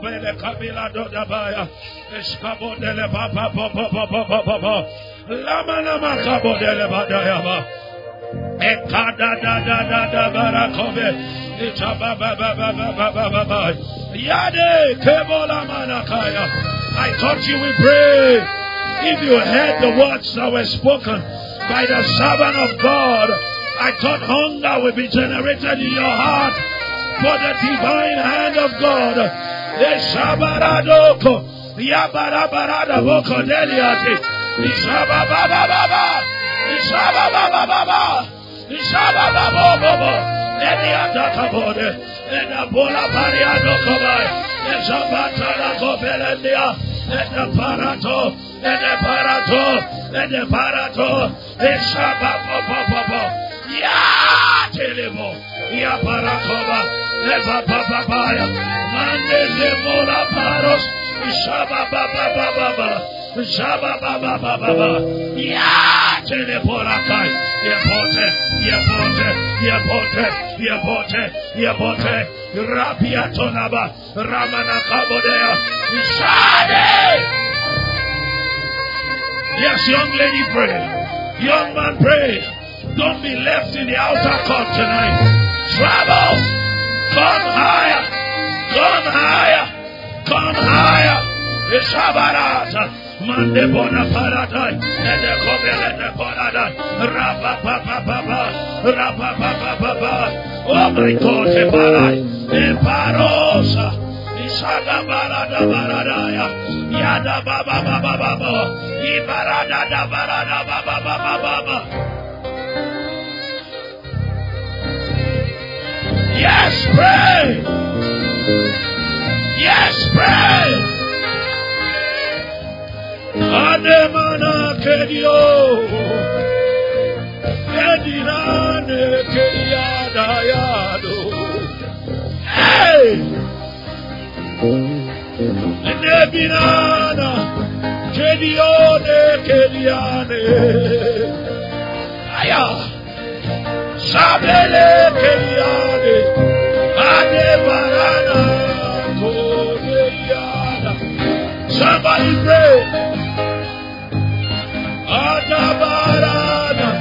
Kobele Kabila Dodabaya. Eskabodele Baba Baba. Lama Lama Kabodele Badayaba. Ekada da Barakobe. Itaba Baba. Yade Kebola Manakaya. I thought you would pray. If you heard the words that were spoken by the servant of God, I thought hunger would be generated in your heart for the divine hand of God. The Shabaradoko, Yabarabarada Boko Deliati, Ishabababa, Ishabababa, Eliatakabode, and Abola Pariado Kobai, and Shabatala Kobelandia, and the Parato, and the Parato, the Shabababa, Telemo, Yaparakoba, Eva Mande de Mola Paros, Shabababa, Teleporakai, Yabote, Rapia Tonaba, Ramana Kabodea, Shade! Yes, young lady, pray. Young man, pray. Don't be left in the outer court tonight. Travel. Come higher. Ishabarata. Mande bona paradai. Ede kobele de paradai. Rapapapapa. Oh my God, Eparai. Eparosa. Ishaga barada baradaya. Yada baba. Ibarada da barada baba. Yes, pray. Ademana kedio, Edinane kediada yado. Hey, Edinana kedione kediane. Aya, Sabele kediane. Adebarana kodiana. Somebody pray. Adabarana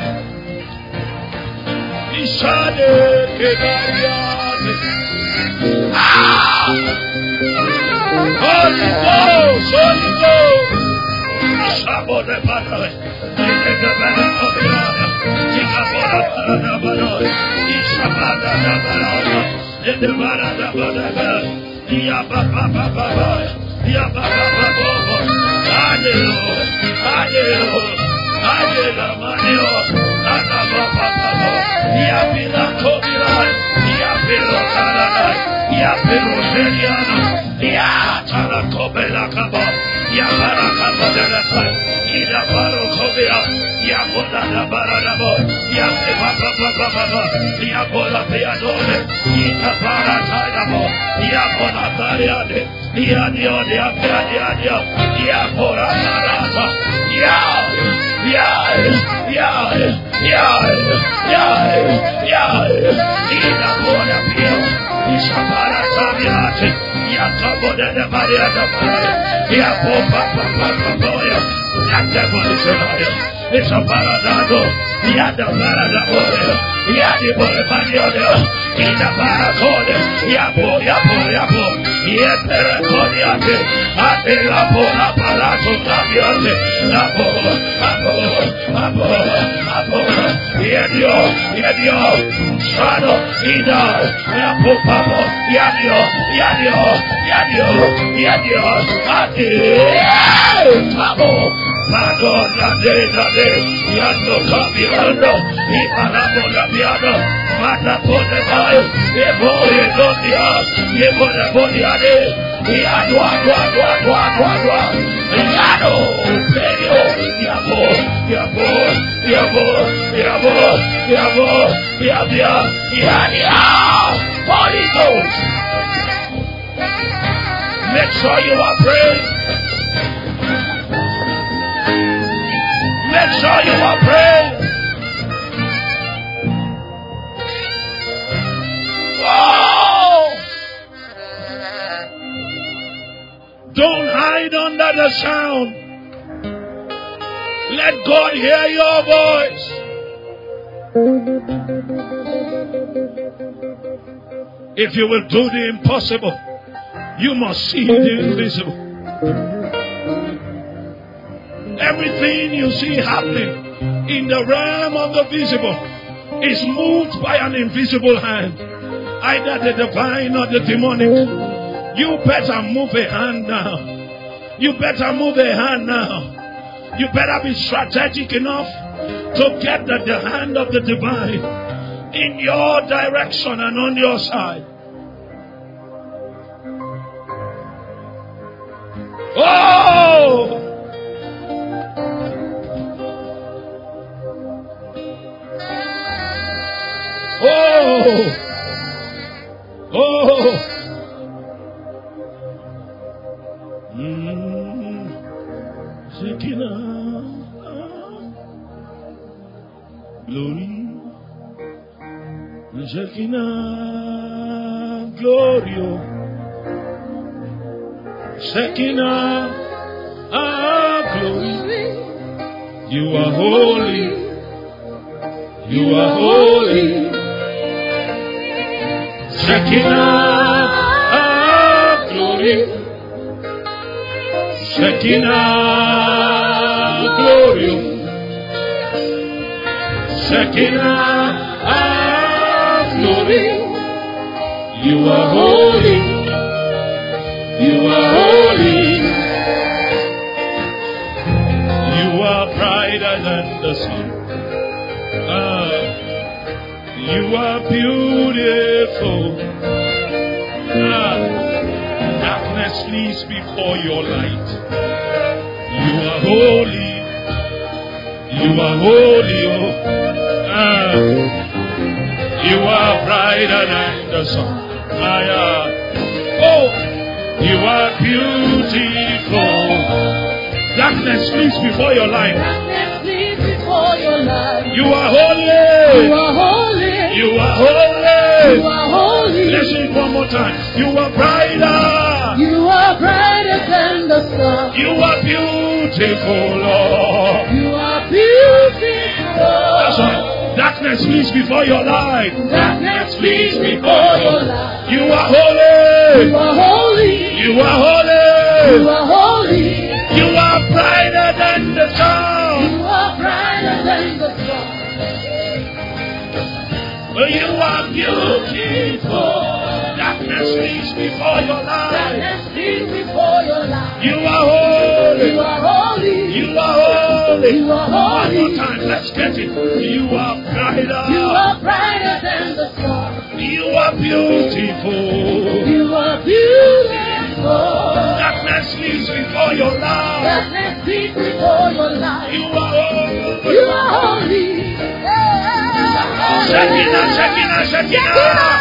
Ishade Kedariane. Holy Ghost. Shabode Padre. Ikebele Kobiana. Ikabora Parada Baroy. Ishabada Baroy. Edebarada Badaba. Yababa. Adela Manio, Adababa, Yapila Kobirai, Yapilo Karanai, Yapilo Seriana, Yatara Kobela Kaba, Yapara Kabadana, Ida Baro Kobia, Yapoda Baradabo, Yapaba, Yapola Piadone, Ita Paratadabo, Yapola Pariade, Yadio, Yapora Marata, Ida Bona Pio, Ishabara Sabiati, Yakaboda de Maria da Maria, Yapopa, it's a paradado, Yada Paradabo, Yadi Boremaniode, Ida Paracode, Yapo, Yeperacodiate, Adela Bona Parato Tabiate, Abo, Yedio, Shado, Ida, Yapo Papo, Yadio, Abo. Madonna de Yando Capiano, Ipanamo Labiano, Matapone Bayo, Eboye Dodia, Yebona Boniade, Yadua, Yado, Perio, Yadia, Holy Ghost. Make sure you are praying. Make sure you are praying. Oh! Don't hide under the sound. Let God hear your voice. If you will do the impossible, you must see the invisible. Everything you see happening in the realm of the visible is moved by an invisible hand, either the divine or the demonic. You better move a hand now. You better move a hand now. You better be strategic enough to get the hand of the divine in your direction and on your side. Oh! Oh! Oh! Shekinah, glory, Shekinah, glory, Shekinah, glory. You are holy, you are holy. Shekinah, glory. Shekinah, glory. Shekinah, glory. You are holy. You are holy. You are brighter than the sun. You are beautiful. Darkness flees before your light. You are holy. You are holy. You are brighter than the sun. Oh, you are beautiful. Darkness flees before your light. Darkness flees before your light. You are holy. You are holy. You are holy. You are holy. Let's sing it one more time. You are brighter. You are brighter than the sun. You are beautiful, Lord. You are beautiful. That's right. Darkness flees before your light. Darkness flees before your light. You are holy. You are holy. You are holy. You are holy. You are brighter than the sun. You are brighter than the sun. You are beautiful. Darkness flees before your light. Darkness flees before your light. You are holy. You are holy. You are holy. You are One holy. more time, let's get it. You are brighter. You are brighter than the sun. You are beautiful. You are beautiful. Darkness flees before your light. Darkness flees before your light. You are holy. You are holy. Shekinah, Shekinah, Shekinah.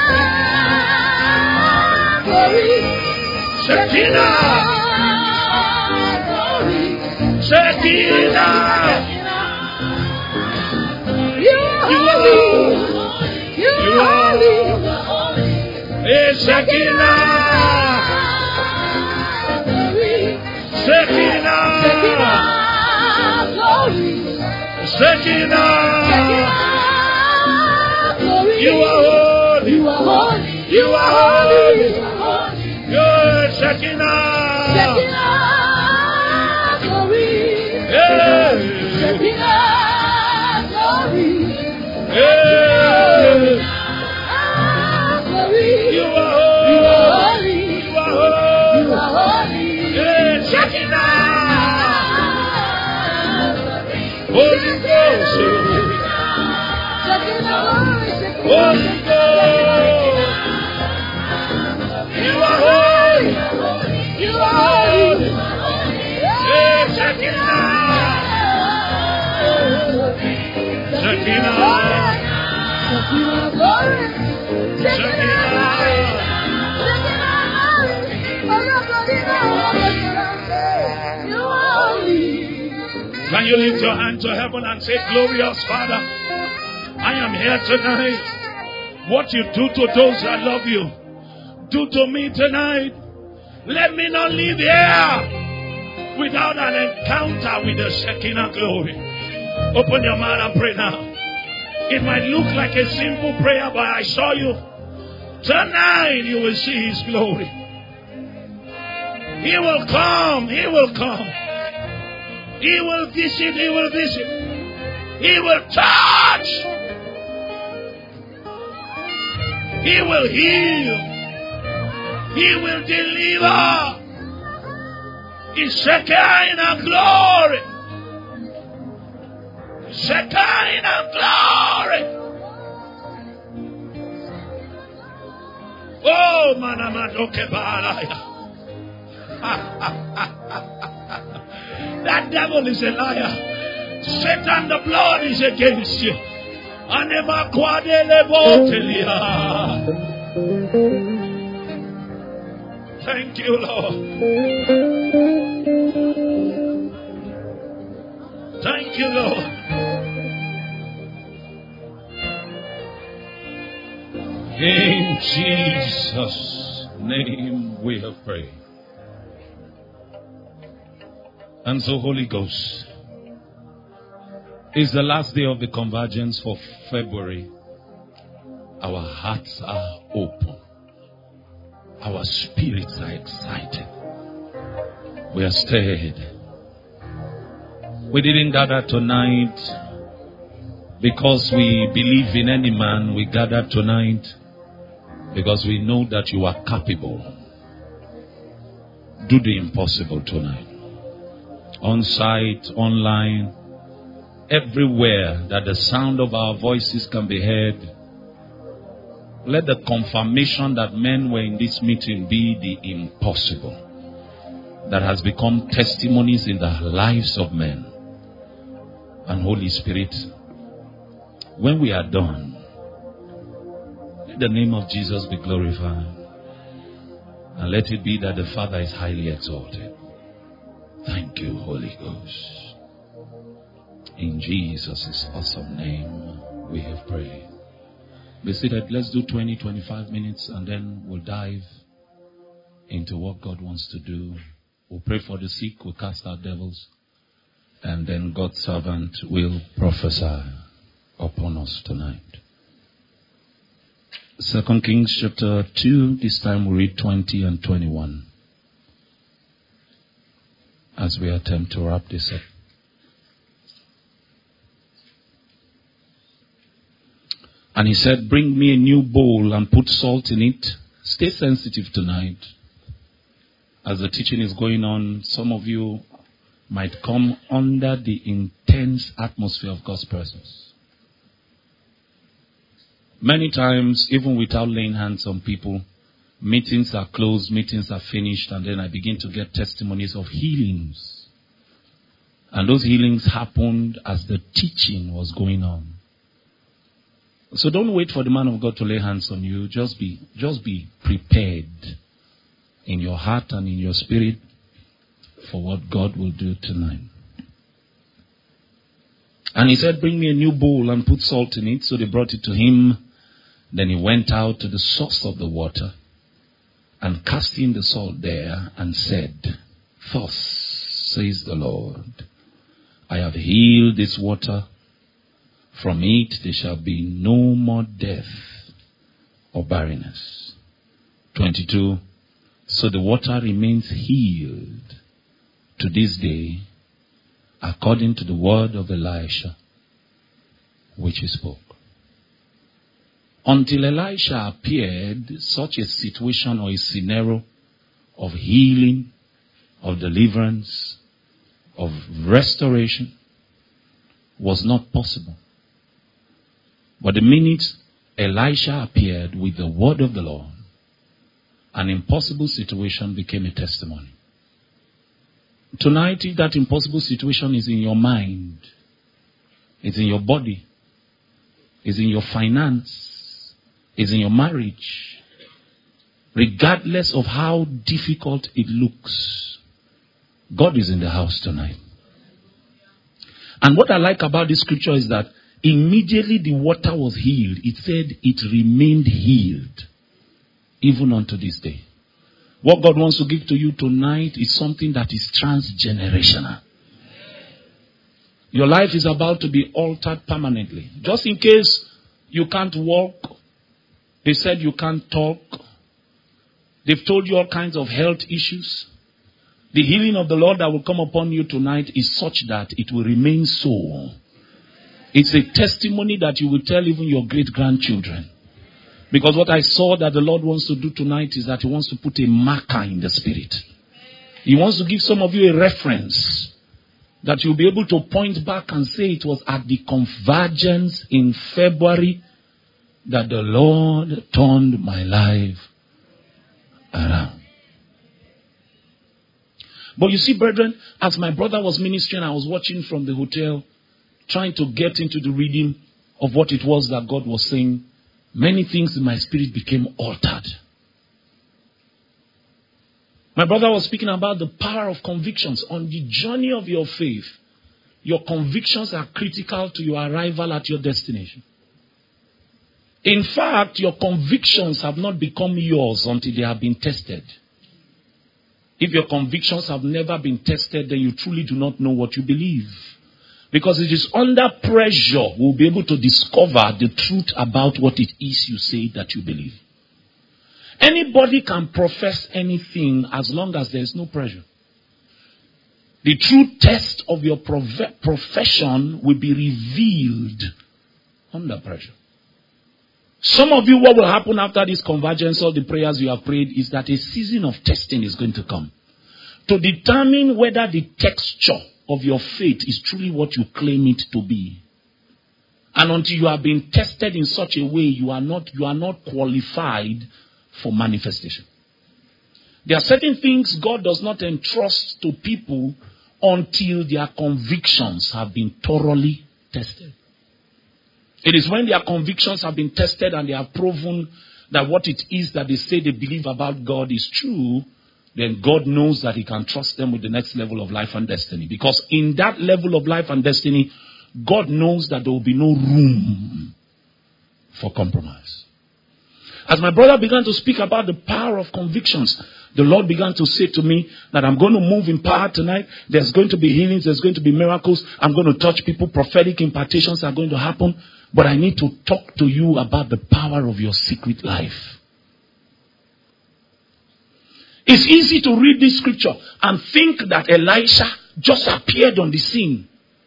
Glory. Shekinah. Glory. Shekinah. You are holy. You are holy. Hey, Shekinah. Glory. Shekinah. Glory. Shekinah. Glory. You are holy. You are holy. You are holy. You are holy. Good Shekinah. Shekinah. Glory. Hey. Shekinah. Glory. Hey. Glory. You are You are holy. holy. You are holy. You are holy. Hey, Shekinah. Holy Ghost. Holy Ghost. You are holy. You are holy. Hey, Shekinah. Shekinah. Can you lift your hand to heaven and say, glorious Father, I am here tonight. What you do to those that love you, do to me tonight. Let me not leave here without an encounter with the Shekinah glory. Open your mouth and pray now. It might look like a simple prayer, but I saw you. Tonight you will see His glory. He will come. He will come. He will visit. He will visit. He will touch. He will heal. He will deliver. His Shekinah glory. Shekinah glory. Oh, manamadoke baraya. That devil is a liar. Satan, the blood is against you. Anema kwadele botelia. Thank you, Lord. Thank you, Lord. In Jesus' name we have prayed. And so, Holy Ghost, it's the last day of the convergence for February. Our hearts are open. Our spirits are excited. We are stirred. We didn't gather tonight because we believe in any man. We gathered tonight because we know that you are capable. Do the impossible tonight. On site, online, everywhere that the sound of our voices can be heard. Let the confirmation that men were in this meeting be the impossible that has become testimonies in the lives of men. And Holy Spirit, when we are done, let the name of Jesus be glorified. And let it be that the Father is highly exalted. Thank you, Holy Ghost. In Jesus' awesome name, we have prayed. Be seated. Let's do 20-25 minutes and then we'll dive into what God wants to do. We'll pray for the sick, we'll cast out devils, and then God's servant will prophesy upon us tonight. 2 Kings chapter 2, this time we read 20 and 21. As we attempt to wrap this up. And he said, bring me a new bowl and put salt in it. Stay sensitive tonight. As the teaching is going on, some of you might come under the intense atmosphere of God's presence. Many times, even without laying hands on people, meetings are closed, meetings are finished, and then I begin to get testimonies of healings. And those healings happened as the teaching was going on. So don't wait for the man of God to lay hands on you. Just be prepared in your heart and in your spirit for what God will do tonight. And he said, bring me a new bowl and put salt in it. So they brought it to him. Then he went out to the source of the water and cast in the salt there and said, thus says the Lord, I have healed this water. From it there shall be no more death or barrenness. 22. So the water remains healed to this day, according to the word of Elisha, which he spoke. Until Elisha appeared, such a situation or a scenario of healing, of deliverance, of restoration was not possible. But the minute Elisha appeared with the word of the Lord, an impossible situation became a testimony. Tonight, if that impossible situation is in your mind, it's in your body, it's in your finance, it's in your marriage, regardless of how difficult it looks, God is in the house tonight. And what I like about this scripture is that immediately the water was healed. It said it remained healed even unto this day. What God wants to give to you tonight is something that is transgenerational. Your life is about to be altered permanently. Just in case you can't walk, they said you can't talk, they've told you all kinds of health issues. The healing of the Lord that will come upon you tonight is such that it will remain so. It's a testimony that you will tell even your great-grandchildren. Because what I saw that the Lord wants to do tonight is that He wants to put a marker in the spirit. He wants to give some of you a reference that you'll be able to point back and say it was at the convergence in February that the Lord turned my life around. But you see, brethren, as my brother was ministering, I was watching from the hotel, trying to get into the reading of what it was that God was saying. Many things in my spirit became altered. My brother was speaking about the power of convictions. On the journey of your faith, your convictions are critical to your arrival at your destination. In fact, your convictions have not become yours until they have been tested. If your convictions have never been tested, then you truly do not know what you believe. Because it is under pressure we'll be able to discover the truth about what it is you say that you believe. Anybody can profess anything as long as there is no pressure. The true test of your profession will be revealed under pressure. Some of you, what will happen after this convergence of the prayers you have prayed is that a season of testing is going to come to determine whether the texture of your faith is truly what you claim it to be. And until you have been tested in such a way, you are not qualified for manifestation. There are certain things God does not entrust to people until their convictions have been thoroughly tested. It is when their convictions have been tested and they have proven that what it is that they say they believe about God is true, then God knows that He can trust them with the next level of life and destiny. Because in that level of life and destiny, God knows that there will be no room for compromise. As my brother began to speak about the power of convictions, the Lord began to say to me that I'm going to move in power tonight. There's going to be healings. There's going to be miracles. I'm going to touch people. Prophetic impartations are going to happen. But I need to talk to you about the power of your secret life. It's easy to read this scripture and think that Elisha just appeared on the scene.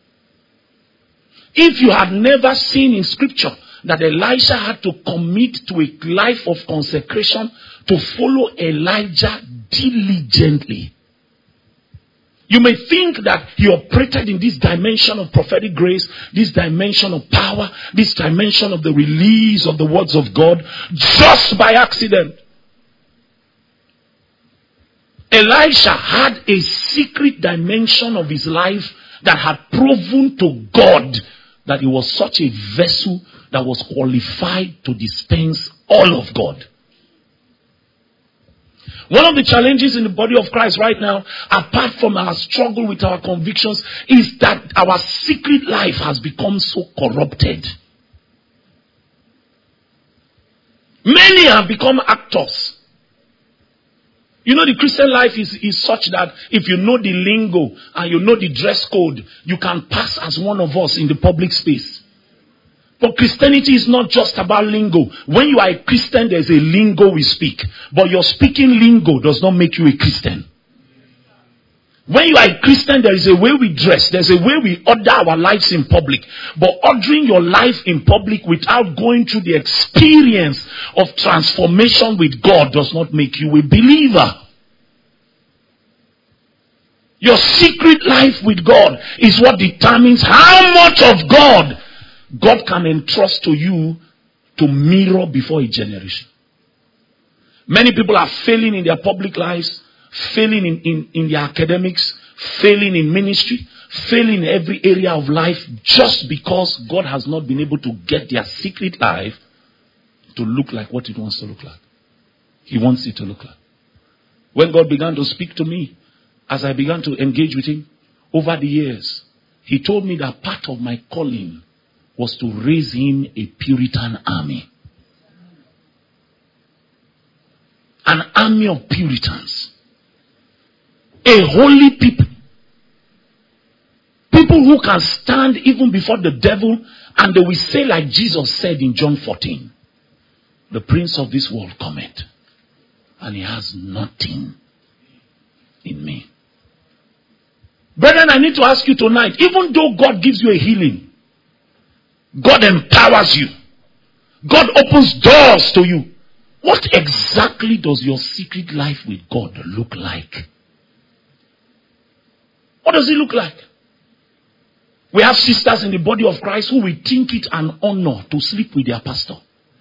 If you had never seen in scripture that Elisha had to commit to a life of consecration to follow Elijah diligently, you may think that he operated in this dimension of prophetic grace, this dimension of power, this dimension of the release of the words of God just by accident. Elisha had a secret dimension of his life that had proven to God that he was such a vessel that was qualified to dispense all of God. One of the challenges in the body of Christ right now, apart from our struggle with our convictions, is that our secret life has become so corrupted. Many have become actors. You know, the Christian life is such that if you know the lingo and you know the dress code, you can pass as one of us in the public space. But Christianity is not just about lingo. When you are a Christian, there's a lingo we speak. But your speaking lingo does not make you a Christian. When you are a Christian, there is a way we dress. There's a way we order our lives in public. But ordering your life in public without going through the experience of transformation with God does not make you a believer. Your secret life with God is what determines how much of God can entrust to you to mirror before a generation. Many people are failing in their public lives, failing in their academics, failing in ministry, failing in every area of life just because God has not been able to get their secret life to look like what it wants to look like. He wants it to look like. When God began to speak to me, as I began to engage with Him over the years, He told me that part of my calling was to raise Him a Puritan army. an army of Puritans, a holy people. People who can stand even before the devil and they will say like Jesus said in John 14, the prince of this world cometh and he has nothing in me. Brethren, I need to ask you tonight, even though God gives you a healing, God empowers you, God opens doors to you, what exactly does your secret life with God look like? What does it look like? We have sisters in the body of Christ who will think it an honor to sleep with their pastor.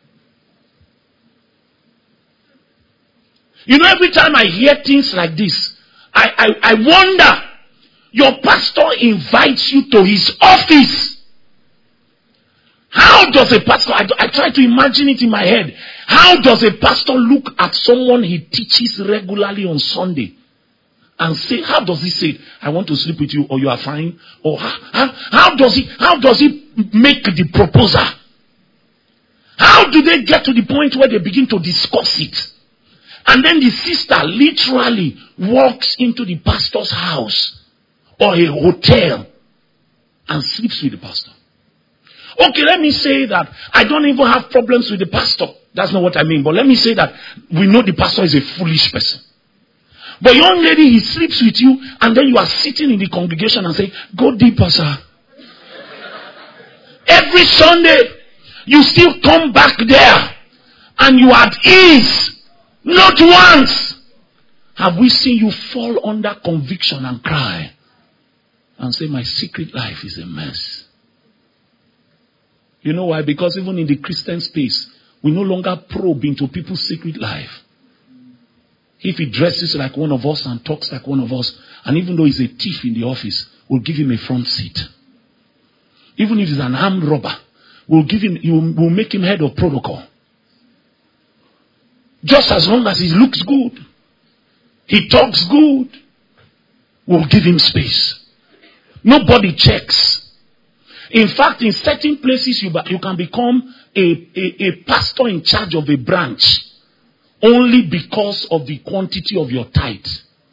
You know, every time I hear things like this, I wonder, your pastor invites you to his office. How does a pastor, I try to imagine it in my head. How does a pastor look at someone he teaches regularly on Sunday and say, how does he say, I want to sleep with you, or you are fine? Or how does he make the proposal? How do they get to the point where they begin to discuss it? And then the sister literally walks into the pastor's house or a hotel and sleeps with the pastor. Okay, let me say that I don't even have problems with the pastor. That's not what I mean. But let me say that we know the pastor is a foolish person. But young lady, he sleeps with you and then you are sitting in the congregation and say, go deeper, sir. Every Sunday, you still come back there and you are at ease. Not once have we seen you fall under conviction and cry and say, my secret life is a mess. You know why? Because even in the Christian space, we no longer probe into people's secret life. If he dresses like one of us and talks like one of us, and even though he's a thief in the office, we'll give him a front seat. Even if he's an armed robber, we'll make him head of protocol. Just as long as he looks good, he talks good, we'll give him space. Nobody checks. In fact, in certain places, you can become a pastor in charge of a branch only because of the quantity of your tithe.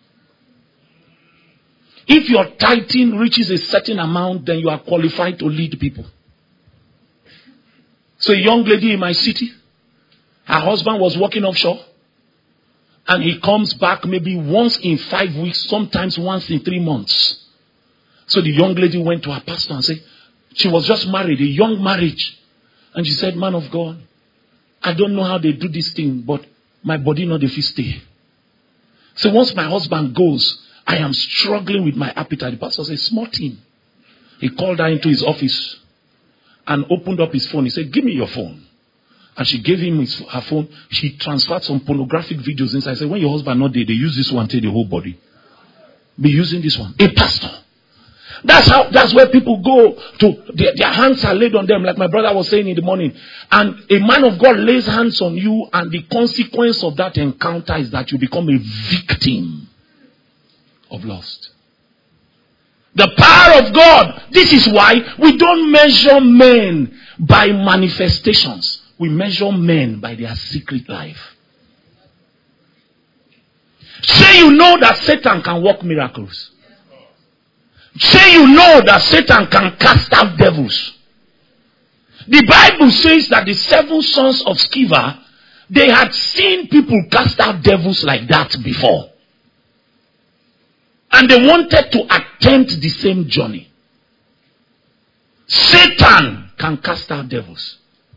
If your tithing reaches a certain amount, then you are qualified to lead people. So a young lady in my city, her husband was working offshore, and he comes back maybe once in 5 weeks, sometimes once in 3 months. So the young lady went to her pastor and said, she was just married, a young marriage. And she said, man of God, I don't know how they do this thing, but my body not if it stay. So once my husband goes, I am struggling with my appetite. The pastor said, small thing. He called her into his office and opened up his phone. He said, give me your phone. And she gave him her phone. She transferred some pornographic videos inside. I said, when your husband not there, they use this one to take the whole body. Be using this one. A pastor. That's where people go to. Their hands are laid on them, like my brother was saying in the morning. And a man of God lays hands on you, and the consequence of that encounter is that you become a victim of lust. The power of God. This is why we don't measure men by manifestations. We measure men by their secret life. Say you know that Satan can work miracles. Say you know that Satan can cast out devils. The Bible says that the 7 sons of Sceva, they had seen people cast out devils like that before. And they wanted to attempt the same journey. Satan can cast out devils.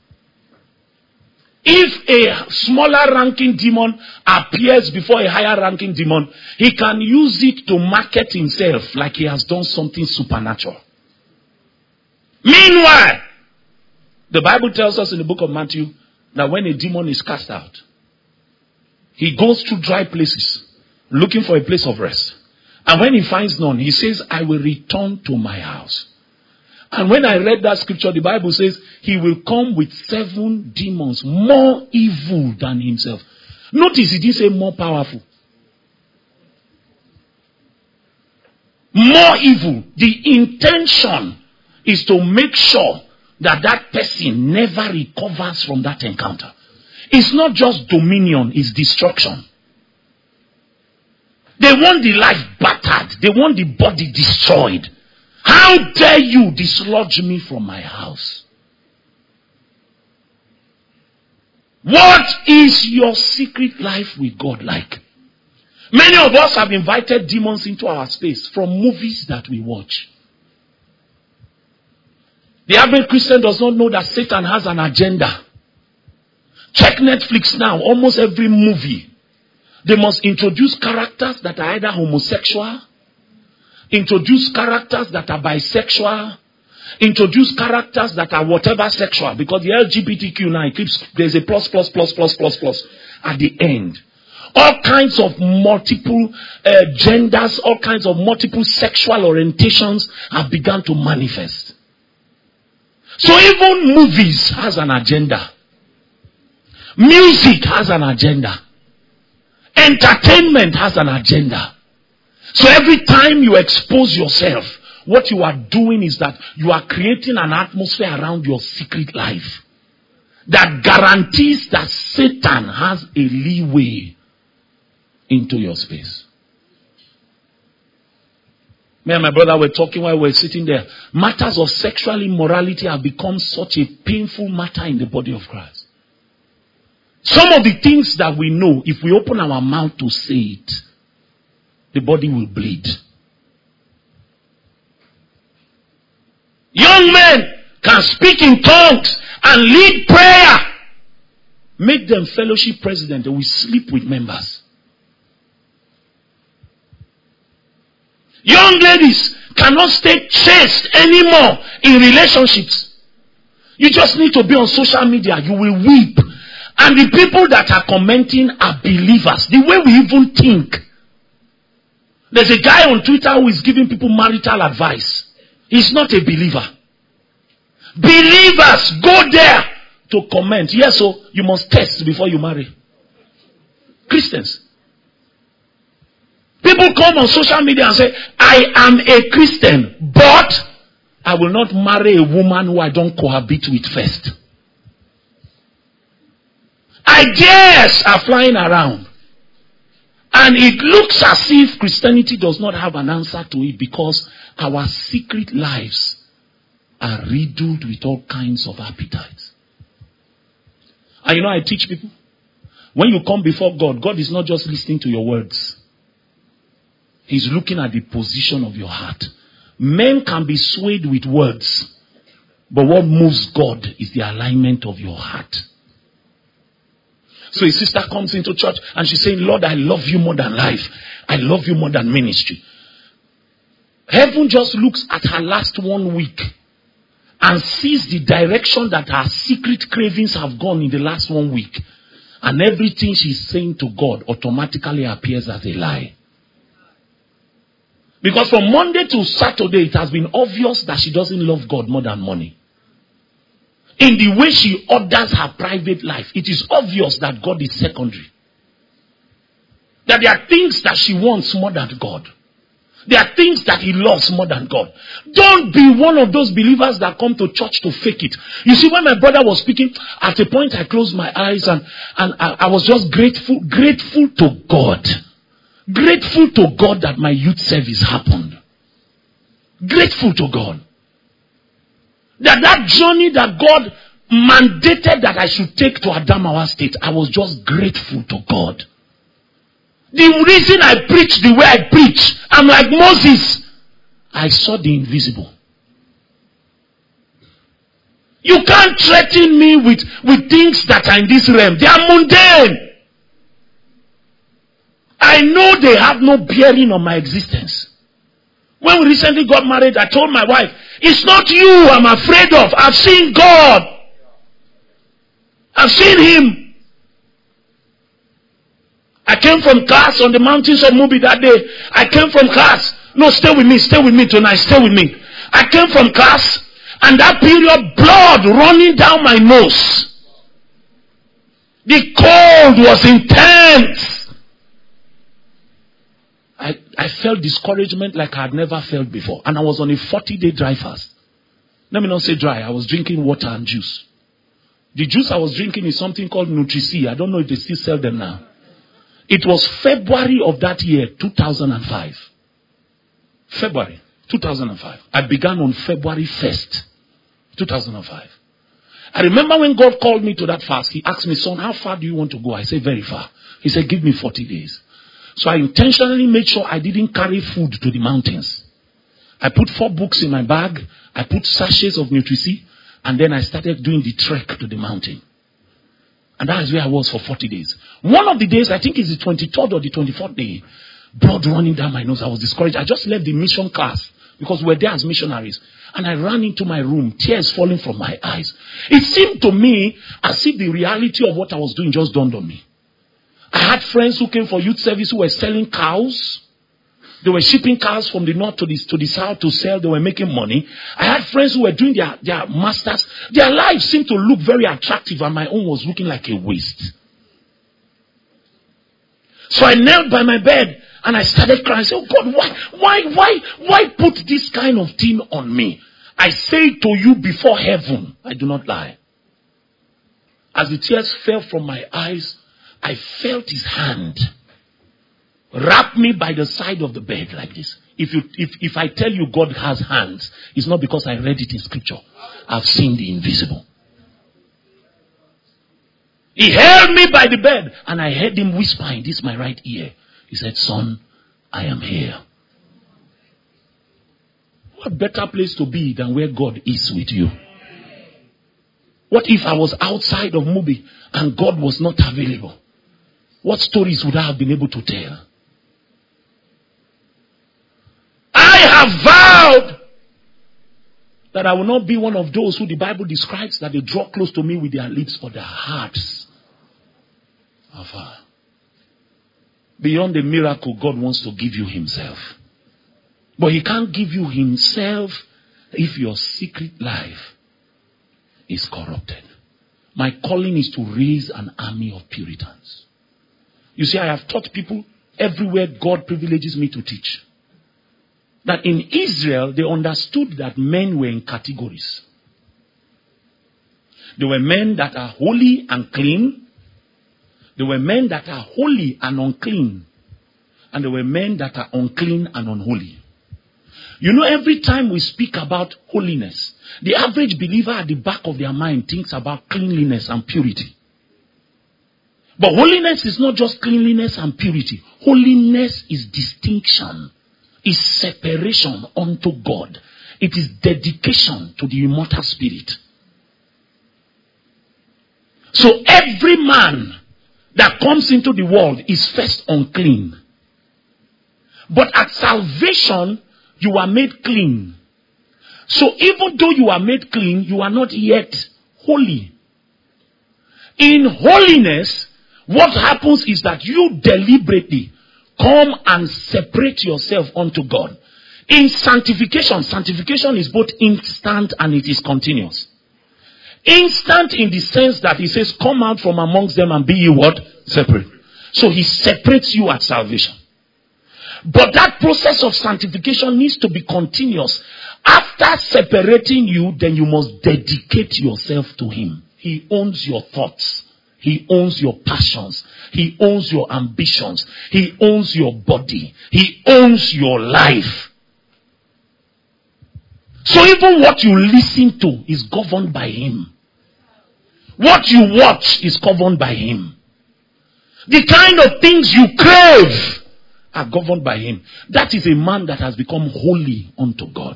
If a smaller ranking demon appears before a higher ranking demon, he can use it to market himself like he has done something supernatural. Meanwhile, the Bible tells us in the book of Matthew that when a demon is cast out, he goes through dry places looking for a place of rest. And when he finds none, he says, I will return to my house. And when I read that scripture, the Bible says he will come with 7 demons more evil than himself. Notice he didn't say more powerful. More evil. The intention is to make sure that that person never recovers from that encounter. It's not just dominion, it's destruction. They want the life battered. They want the body destroyed. How dare you dislodge me from my house? What is your secret life with God like? Many of us have invited demons into our space from movies that we watch. The average Christian does not know that Satan has an agenda. Check Netflix now. Almost every movie, they must introduce characters that are either homosexual, introduce characters that are bisexual, introduce characters that are whatever sexual, because the LGBTQ now there's a plus at the end. All kinds of multiple genders, all kinds of multiple sexual orientations have begun to manifest. So even movies has an agenda. Music has an agenda. Entertainment has an agenda. So every time you expose yourself, what you are doing is that you are creating an atmosphere around your secret life that guarantees that Satan has a leeway into your space. Me and my brother were talking while we were sitting there. Matters of sexual immorality have become such a painful matter in the body of Christ. Some of the things that we know, if we open our mouth to say it, the body will bleed. Young men can speak in tongues and lead prayer. Make them fellowship president. They will sleep with members. Young ladies cannot stay chaste anymore in relationships. You just need to be on social media. You will weep. And the people that are commenting are believers. The way we even think. There's a guy on Twitter who is giving people marital advice. He's not a believer. Believers go there to comment. Yes, so you must test before you marry. Christians. People come on social media and say, I am a Christian, but I will not marry a woman who I don't cohabit with first. Ideas are flying around. And it looks as if Christianity does not have an answer to it because our secret lives are riddled with all kinds of appetites. And you know, I teach people, when you come before God, God is not just listening to your words. He's looking at the position of your heart. Men can be swayed with words, but what moves God is the alignment of your heart. So a sister comes into church and she's saying, Lord, I love you more than life. I love you more than ministry. Heaven just looks at her last 1 week and sees the direction that her secret cravings have gone in the last 1 week. And everything she's saying to God automatically appears as a lie. Because from Monday to Saturday, it has been obvious that she doesn't love God more than money. In the way she orders her private life, it is obvious that God is secondary. That there are things that she wants more than God. There are things that he loves more than God. Don't be one of those believers that come to church to fake it. You see, when my brother was speaking, at a point I closed my eyes and I was just grateful to God. Grateful to God that my youth service happened. Grateful to God. That journey that God mandated that I should take to Adamawa State, I was just grateful to God. The reason I preach the way I preach, I'm like Moses. I saw the invisible. You can't threaten me with things that are in this realm. They are mundane. I know they have no bearing on my existence. When we recently got married, I told my wife, it's not you I'm afraid of. I've seen God. I've seen him. I came from Kars on the mountains of Mubi that day. I came from Kars. No, stay with me tonight, stay with me. I came from Kars, and that period, blood running down my nose. The cold was intense. I felt discouragement like I had never felt before. And I was on a 40-day dry fast. Let me not say dry. I was drinking water and juice. The juice I was drinking is something called Nutri-C. I don't know if they still sell them now. It was February of that year, 2005. February 2005. I began on February 1st, 2005. I remember when God called me to that fast, he asked me, son, how far do you want to go? I said, very far. He said, give me 40 days. So I intentionally made sure I didn't carry food to the mountains. I put 4 books in my bag. I put sachets of Nutri-C. And then I started doing the trek to the mountain. And that is where I was for 40 days. One of the days, I think it's the 23rd or the 24th day, blood running down my nose. I was discouraged. I just left the mission class because we were there as missionaries. And I ran into my room, tears falling from my eyes. It seemed to me as if the reality of what I was doing just dawned on me. I had friends who came for youth service who were selling cows. They were shipping cows from the north to the south to sell. They were making money. I had friends who were doing their masters. Their lives seemed to look very attractive, and my own was looking like a waste. So I knelt by my bed and I started crying. I said, oh God, why put this kind of thing on me? I say to you before heaven, I do not lie. As the tears fell from my eyes, I felt his hand wrap me by the side of the bed like this. If I tell you God has hands, it's not because I read it in scripture. I've seen the invisible. He held me by the bed and I heard him whisper in this my right ear. He said, son, I am here. What better place to be than where God is with you? What if I was outside of Mubi and God was not available? What stories would I have been able to tell? I have vowed that I will not be one of those who the Bible describes that they draw close to me with their lips, but their hearts are far. Beyond the miracle, God wants to give you himself. But he can't give you himself if your secret life is corrupted. My calling is to raise an army of Puritans. You see, I have taught people everywhere God privileges me to teach. That in Israel, they understood that men were in categories. There were men that are holy and clean. There were men that are holy and unclean. And there were men that are unclean and unholy. You know, every time we speak about holiness, the average believer at the back of their mind thinks about cleanliness and purity. But holiness is not just cleanliness and purity. Holiness is distinction. Is separation unto God. It is dedication to the immortal spirit. So every man that comes into the world is first unclean. But at salvation, you are made clean. So even though you are made clean, you are not yet holy. In holiness, what happens is that you deliberately come and separate yourself unto God. In sanctification, sanctification is both instant and it is continuous. Instant in the sense that he says, come out from amongst them and be ye what? Separate. So he separates you at salvation. But that process of sanctification needs to be continuous. After separating you, then you must dedicate yourself to him. He owns your thoughts. He owns your passions. He owns your ambitions. He owns your body. He owns your life. So even what you listen to is governed by him. What you watch is governed by him. The kind of things you crave are governed by him. That is a man that has become holy unto God.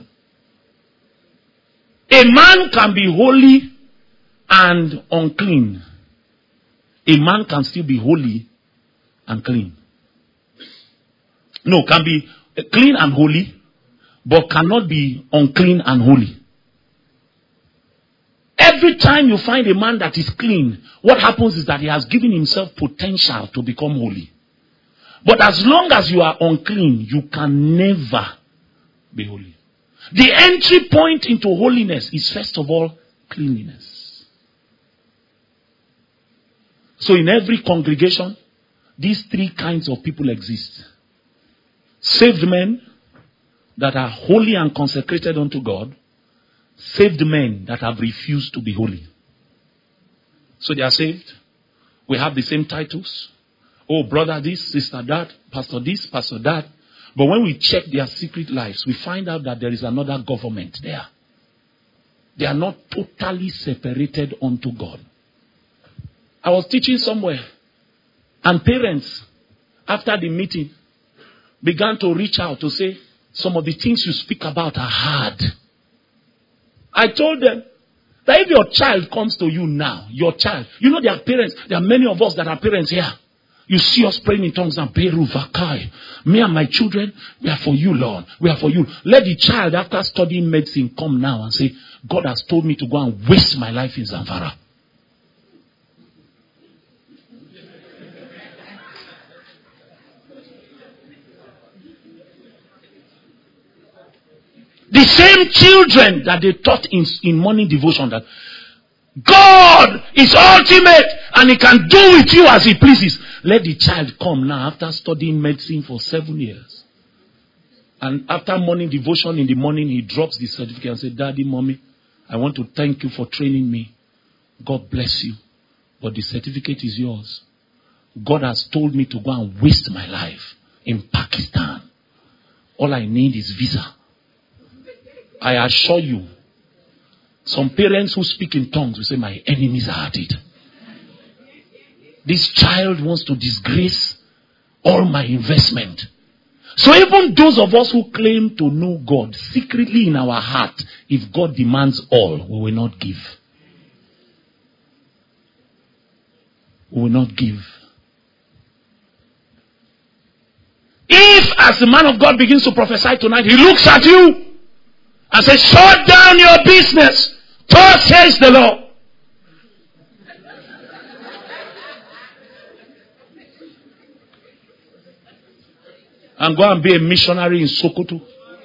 A man can be holy and unclean. A man can still be holy and clean. No, can be clean and holy, but cannot be unclean and holy. Every time you find a man that is clean, what happens is that he has given himself potential to become holy. But as long as you are unclean, you can never be holy. The entry point into holiness is first of all cleanliness. So in every congregation, these three kinds of people exist. Saved men that are holy and consecrated unto God. Saved men that have refused to be holy. So they are saved. We have the same titles. Oh, brother this, sister that, pastor this, pastor that. But when we check their secret lives, we find out that there is another government there. They are not totally separated unto God. I was teaching somewhere, and parents, after the meeting, began to reach out to say, some of the things you speak about are hard. I told them that if your child comes to you now, your child, you know there are parents, there are many of us that are parents here. You see us praying in tongues and Beru Vakai. Me and my children, we are for you, Lord. We are for you. Let the child, after studying medicine, come now and say, God has told me to go and waste my life in Zamfara. The same children that they taught in morning devotion that God is ultimate and he can do with you as he pleases. Let the child come now after studying medicine for 7 years. And after morning devotion in the morning, he drops the certificate and says, Daddy, Mommy, I want to thank you for training me. God bless you. But the certificate is yours. God has told me to go and waste my life in Pakistan. All I need is visa. I assure you, some parents who speak in tongues will say, my enemies are at it. This child wants to disgrace all my investment. So even those of us who claim to know God, secretly in our heart, if God demands all, we will not give. We will not give. If, as the man of God begins to prophesy tonight, he looks at you and says, shut down your business. Thus says the Lord. And go and be a missionary in Sokoto.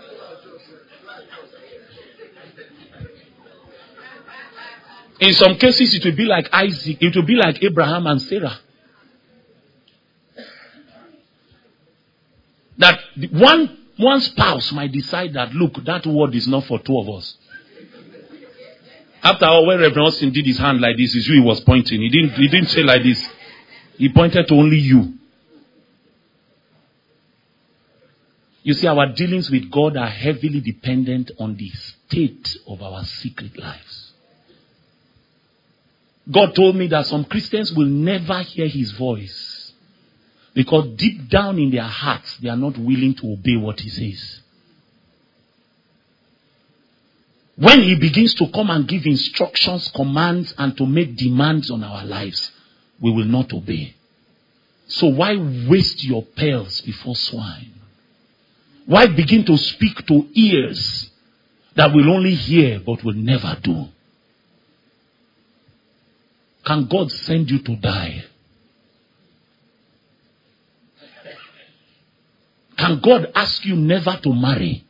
In some cases, it will be like Isaac. It will be like Abraham and Sarah. That one spouse might decide that, look, that word is not for two of us. After all, when Reverend Austin did his hand like this, it's you he was pointing. He didn't say like this. He pointed to only you. You see, our dealings with God are heavily dependent on the state of our secret lives. God told me that some Christians will never hear his voice because deep down in their hearts, they are not willing to obey what he says. When he begins to come and give instructions, commands, and to make demands on our lives, we will not obey. So why waste your pearls before swine? Why begin to speak to ears that will only hear but will never do? Can God send you to die? Can God ask you never to marry?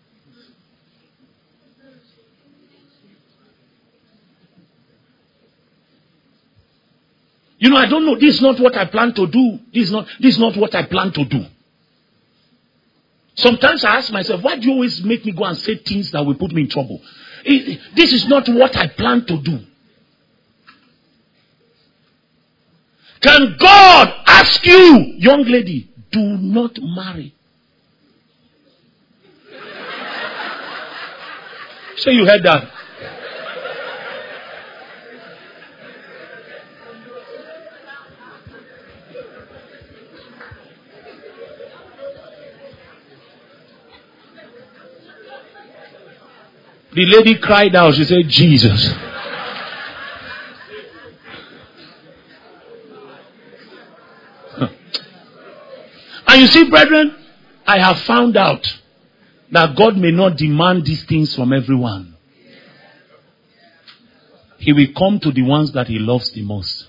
You know, I don't know. This is not what I plan to do. This is not what I plan to do. Sometimes I ask myself, why do you always make me go and say things that will put me in trouble? This is not what I plan to do. Can God ask you, young lady, do not marry? So you heard that. The lady cried out. She said, Jesus. And you see, brethren, I have found out that God may not demand these things from everyone. He will come to the ones that he loves the most.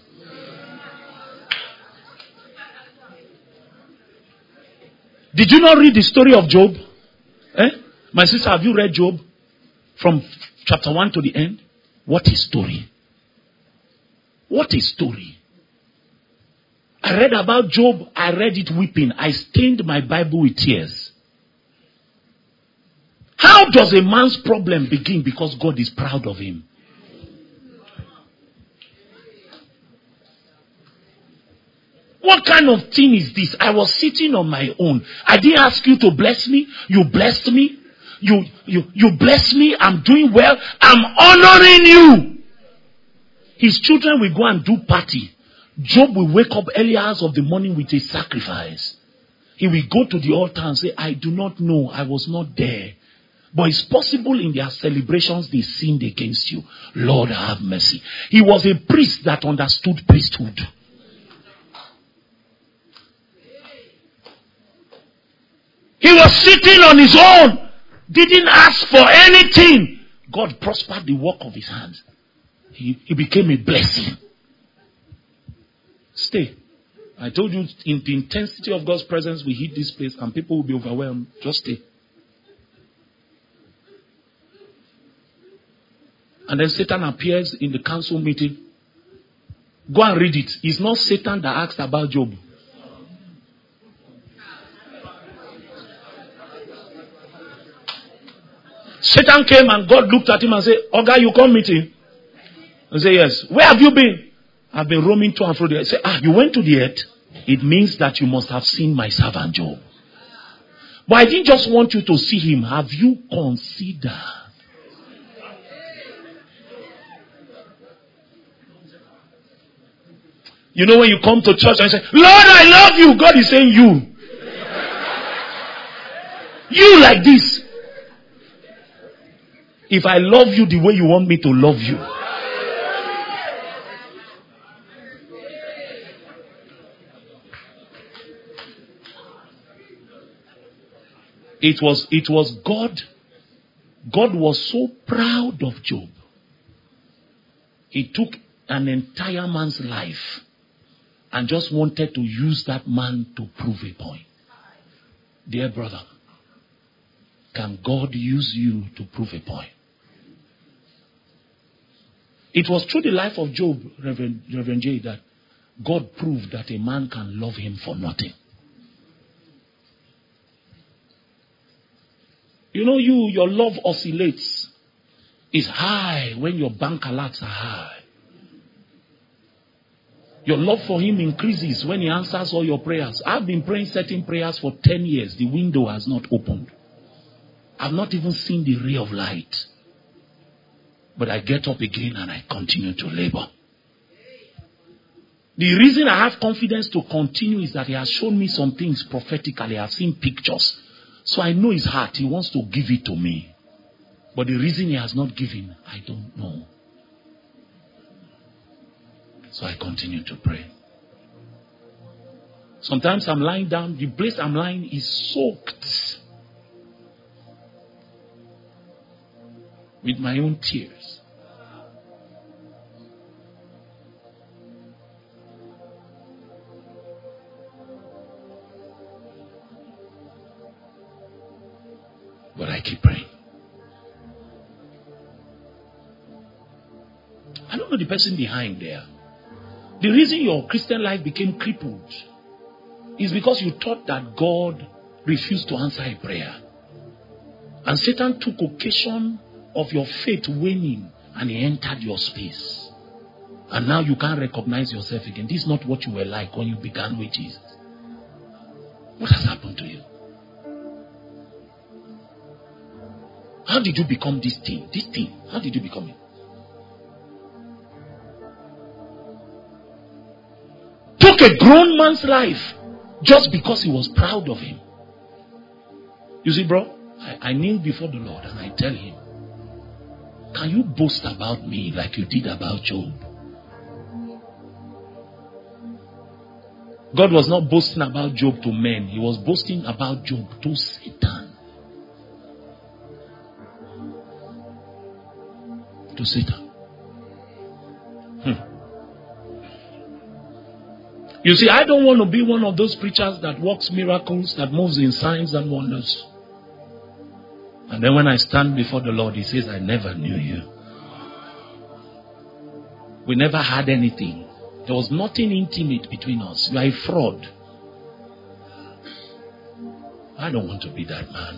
Did you not read the story of Job? My sister, have you read Job? From chapter 1 to the end? What a story. What a story. I read about Job. I read it weeping. I stained my Bible with tears. How does a man's problem begin? Because God is proud of him. what kind of thing is this? I was sitting on my own. I didn't ask you to bless me. You blessed me. You blessed me. I'm doing well. I'm honoring you. His children will go and do party. Job will wake up early hours of the morning with a sacrifice. He will go to the altar and say, I do not know. I was not there. But it's possible in their celebrations they sinned against you. Lord, have mercy. He was a priest that understood priesthood. He was sitting on his own. Didn't ask for anything. God prospered the work of his hands. He became a blessing. Stay. I told you, in the intensity of God's presence, we hit this place and people will be overwhelmed. Just stay. And then Satan appears in the council meeting. Go and read it. It's not Satan that asked about Job. Satan came and God looked at him and said, Oga, you come meeting? And say, yes. Where have you been? I've been roaming to and fro. I say, you went to the earth? It means that you must have seen my servant Job. But I didn't just want you to see him. Have you considered? You know when you come to church and say, Lord, I love you. God is saying you. You like this. If I love you the way you want me to love you. It was God. God was so proud of Job. He took an entire man's life and just wanted to use that man to prove a point. Dear brother, can God use you to prove a point? It was through the life of Job, Reverend J, that God proved that a man can love him for nothing. You know, your love oscillates. It's high when your bank alerts are high. Your love for him increases when he answers all your prayers. I've been praying certain prayers for 10 years. The window has not opened. I've not even seen the ray of light. But I get up again and I continue to labor. The reason I have confidence to continue is that he has shown me some things prophetically. I've seen pictures. So I know his heart. He wants to give it to me. But the reason he has not given, I don't know. So I continue to pray. Sometimes I'm lying down. The place I'm lying is soaked with my own tears. But I keep praying. I don't know the person behind there. The reason your Christian life became crippled is because you thought that God refused to answer a prayer. And Satan took occasion of your faith waning and he entered your space. And now you can't recognize yourself again. This is not what you were like when you began with Jesus. What has happened to you? How did you become this thing? This thing. How did you become it? Took a grown man's life just because he was proud of him. You see, bro, I kneel before the Lord and I tell him, can you boast about me like you did about Job? God was not boasting about Job to men. He was boasting about Job to Satan. To Satan. You see, I don't want to be one of those preachers that works miracles, that moves in signs and wonders. And then when I stand before the Lord, he says, I never knew you. We never had anything. There was nothing intimate between us. You are a fraud. I don't want to be that man.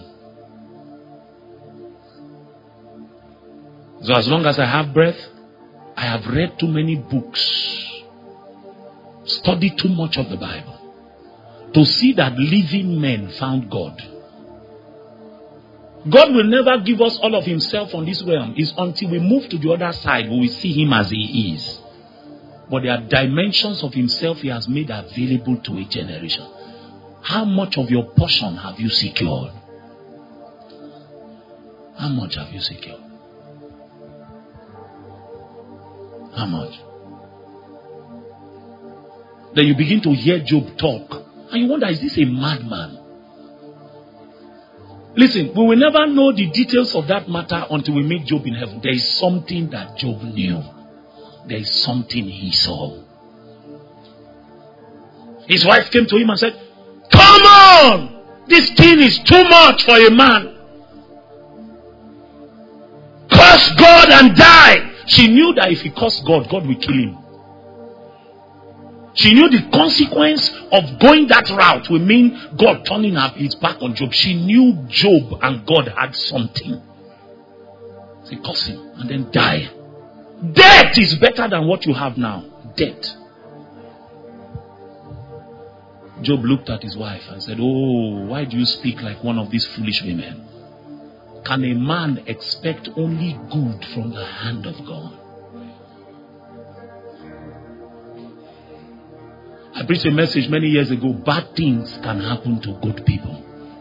So as long as I have breath, I have read too many books, studied too much of the Bible. to see that living men found God. God will never give us all of himself on this realm. It's until we move to the other side we will see him as he is. But there are dimensions of himself he has made available to a generation. How much of your portion have you secured? How much have you secured? How much? Then you begin to hear Job talk. And you wonder, is this a madman? Listen, we will never know the details of that matter until we meet Job in heaven. There is something that Job knew. There is something he saw. His wife came to him and said, come on! This thing is too much for a man. Curse God and die. She knew that if he cursed God, God will kill him. She knew the consequence of going that route will mean God turning his back on Job. She knew Job and God had something. Say, curse him and then die. Death is better than what you have now. Death. Job looked at his wife and said, oh, why do you speak like one of these foolish women? Can a man expect only good from the hand of God? I preached a message many years ago. Bad things can happen to good people.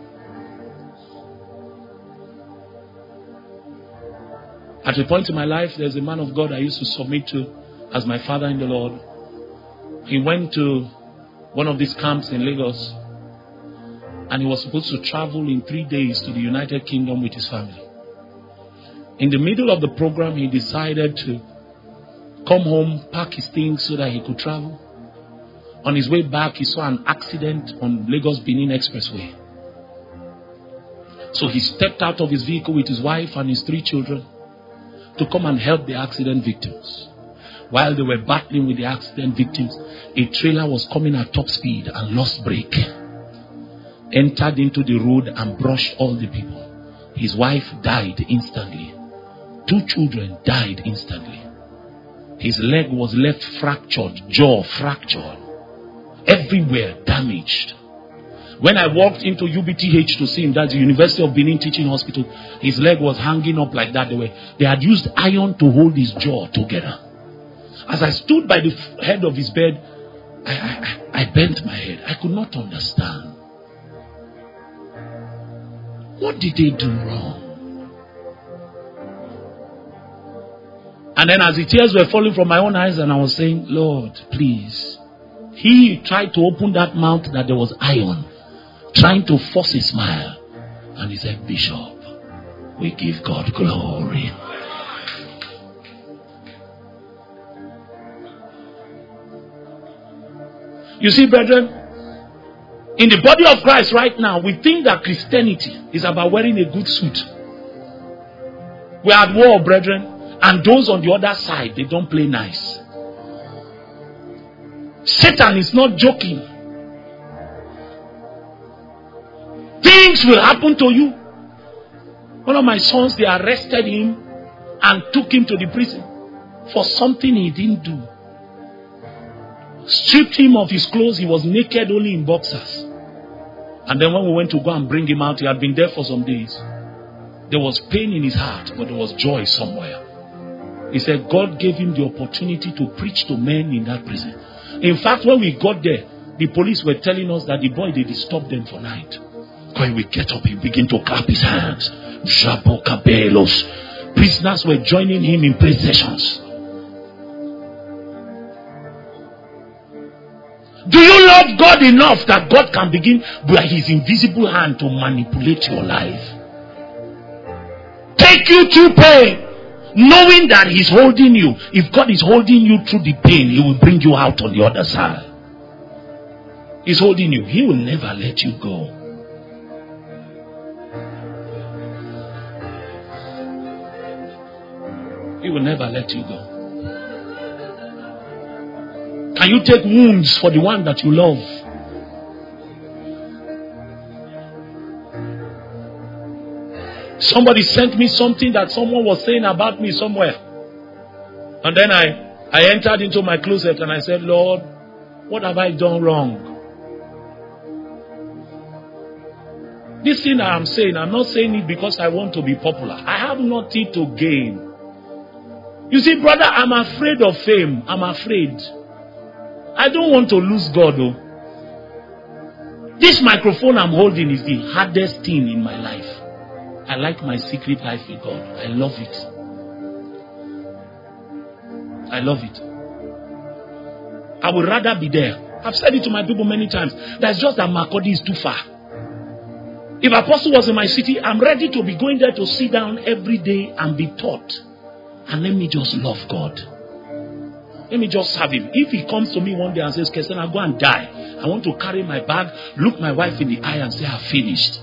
At a point in my life, there's a man of God I used to submit to as my father in the Lord. He went to one of these camps in Lagos, and he was supposed to travel in 3 days to the United Kingdom with his family. In the middle of the program, he decided to come home, pack his things so that he could travel. On his way back, he saw an accident on Lagos-Benin Expressway. So he stepped out of his vehicle with his wife and his 3 children to come and help the accident victims. While they were battling with the accident victims, a trailer was coming at top speed and lost brake. Entered into the road and brushed all the people. His wife died instantly. 2 children died instantly. His leg was left fractured, jaw fractured. Everywhere damaged. When I walked into UBTH to see him, that's the University of Benin Teaching Hospital, his leg was hanging up like that. They had used iron to hold his jaw together. As I stood by the head of his bed, I bent my head. I could not understand. What did they do wrong? And then as the tears were falling from my own eyes, and I was saying, Lord, please. He tried to open that mouth that there was iron, trying to force a smile. And he said, Bishop, we give God glory. You see, brethren, in the body of Christ right now, we think that Christianity is about wearing a good suit. We are at war, brethren. And those on the other side, they don't play nice. Satan is not joking. Things will happen to you. One of my sons, they arrested him and took him to the prison for something he didn't do. Stripped him of his clothes. He was naked only in boxers. And then when we went to go and bring him out, he had been there for some days. There was pain in his heart, but there was joy somewhere. He said God gave him the opportunity to preach to men in that prison. In fact, when we got there, the police were telling us that the boy, they disturbed them for night. When we get up, he began to clap his hands. Prisoners were joining him in praise sessions. Do you love God enough that God can begin by his invisible hand to manipulate your life? Take you through pain, knowing that he's holding you. If God is holding you through the pain, he will bring you out on the other side. He's holding you. He will never let you go. He will never let you go. Can you take wounds for the one that you love? Somebody sent me something that someone was saying about me somewhere. And then I entered into my closet and I said, Lord, what have I done wrong? This thing I am saying, I'm not saying it because I want to be popular. I have nothing to gain. You see, brother, I'm afraid of fame. I'm afraid. I don't want to lose God, though. This microphone I'm holding is the hardest thing in my life. I like my secret life with God. I love it. I love it. I would rather be there. I've said it to my people many times. That's just that Makurdi is too far. If Apostle was in my city, I'm ready to be going there to sit down every day and be taught. And let me just love God. Let me just serve him. If he comes to me one day and says, Kesena, go and die. I want to carry my bag, look my wife in the eye and say, I've finished.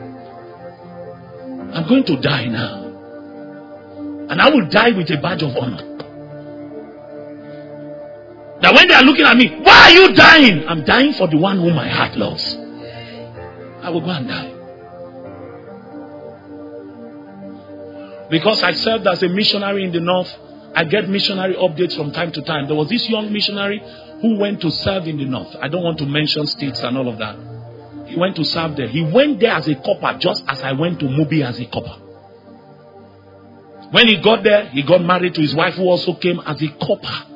I'm going to die now. And I will die with a badge of honor. That when they are looking at me, why are you dying? I'm dying for the one whom my heart loves. I will go and die. Because I served as a missionary in the north, I get missionary updates from time to time. There was this young missionary who went to serve in the north. I don't want to mention states and all of that. He went to serve there. He went there as a copper, just as I went to Mubi as a copper. When he got there, he got married to his wife who also came as a copper.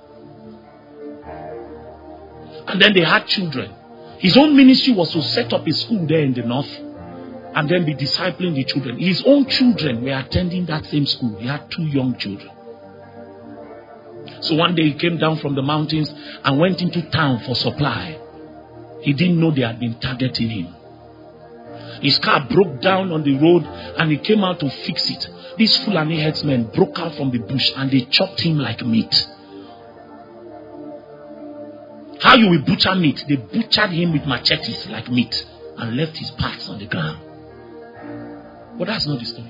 And then they had children. His own ministry was to set up a school there in the north and then be discipling the children. His own children were attending that same school. He had 2 young children. So one day he came down from the mountains and went into town for supply. He didn't know they had been targeting him. His car broke down on the road and he came out to fix it. These Fulani herdsmen broke out from the bush and they chopped him like meat. How you will butcher meat? They butchered him with machetes like meat and left his parts on the ground. But that's not the story.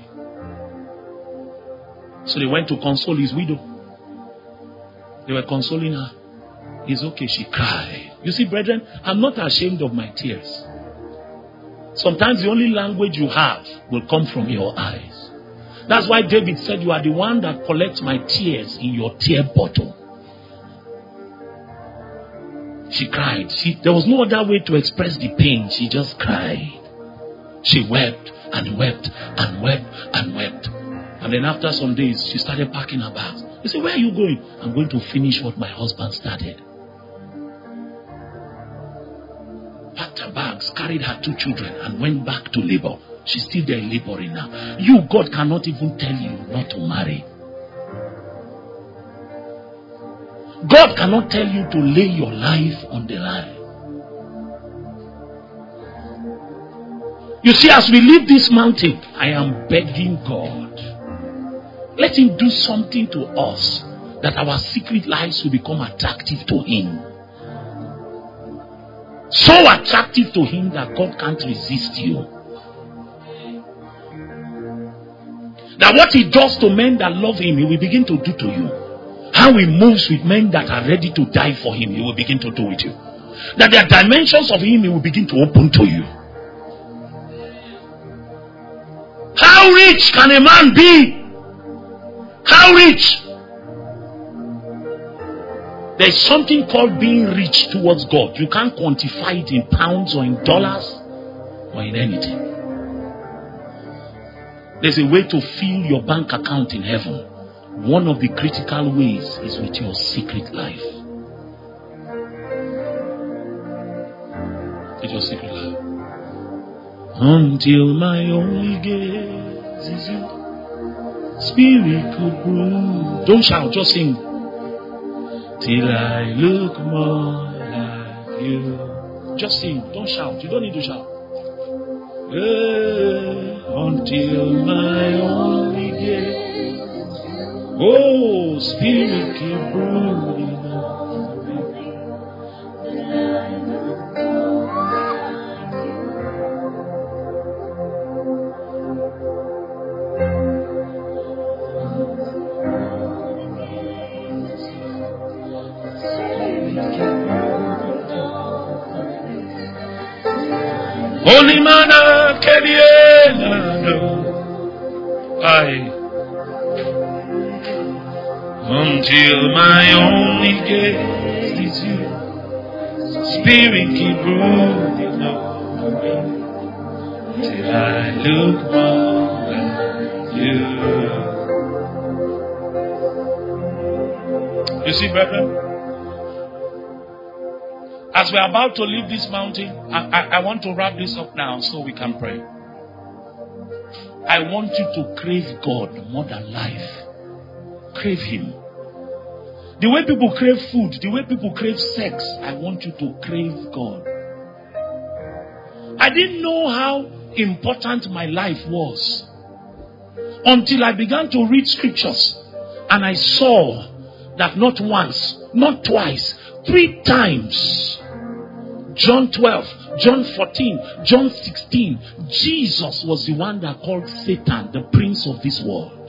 So they went to console his widow. They were consoling her. It's okay, she cried. You see, brethren, I'm not ashamed of my tears. Sometimes the only language you have will come from your eyes. That's why David said, you are the one that collects my tears in your tear bottle. She cried. There was no other way to express the pain. She just cried. She wept and wept and wept and wept. And then after some days, she started packing her bags. He said, where are you going? I'm going to finish what my husband started. Packed her bags, carried her 2 children and went back to labor. She's still there laboring now. You, God cannot even tell you not to marry. God cannot tell you to lay your life on the line. You see, as we leave this mountain, I am begging God, let him do something to us that our secret lives will become attractive to him. So attractive to him that God can't resist you. That what he does to men that love him, he will begin to do to you. How he moves with men that are ready to die for him, he will begin to do with you. That there are dimensions of him, he will begin to open to you. How rich can a man be? How rich? There is something called being rich towards God. You can't quantify it in pounds or in dollars or in anything. There's a way to fill your bank account in heaven. One of the critical ways is with your secret life. With your secret life. Until my only gaze is you, Spirit could prove. Don't shout, just sing. Till I look more like you. Just sing, don't shout. You don't need to shout. Until my only gaze, oh, Spirit keep brooding on me. Holy mana kediena no, until my only gaze is you, Spirit keep brooding over me. till I look more at you. You see, brethren, as we're about to leave this mountain, I want to wrap this up now so we can pray. I want you to crave God more than life. Crave Him. The way people crave food, the way people crave sex, I want you to crave God. I didn't know how important my life was until I began to read scriptures and I saw that not once, not twice, 3 times, John 12, John 14, John 16, Jesus was the one that called Satan the prince of this world.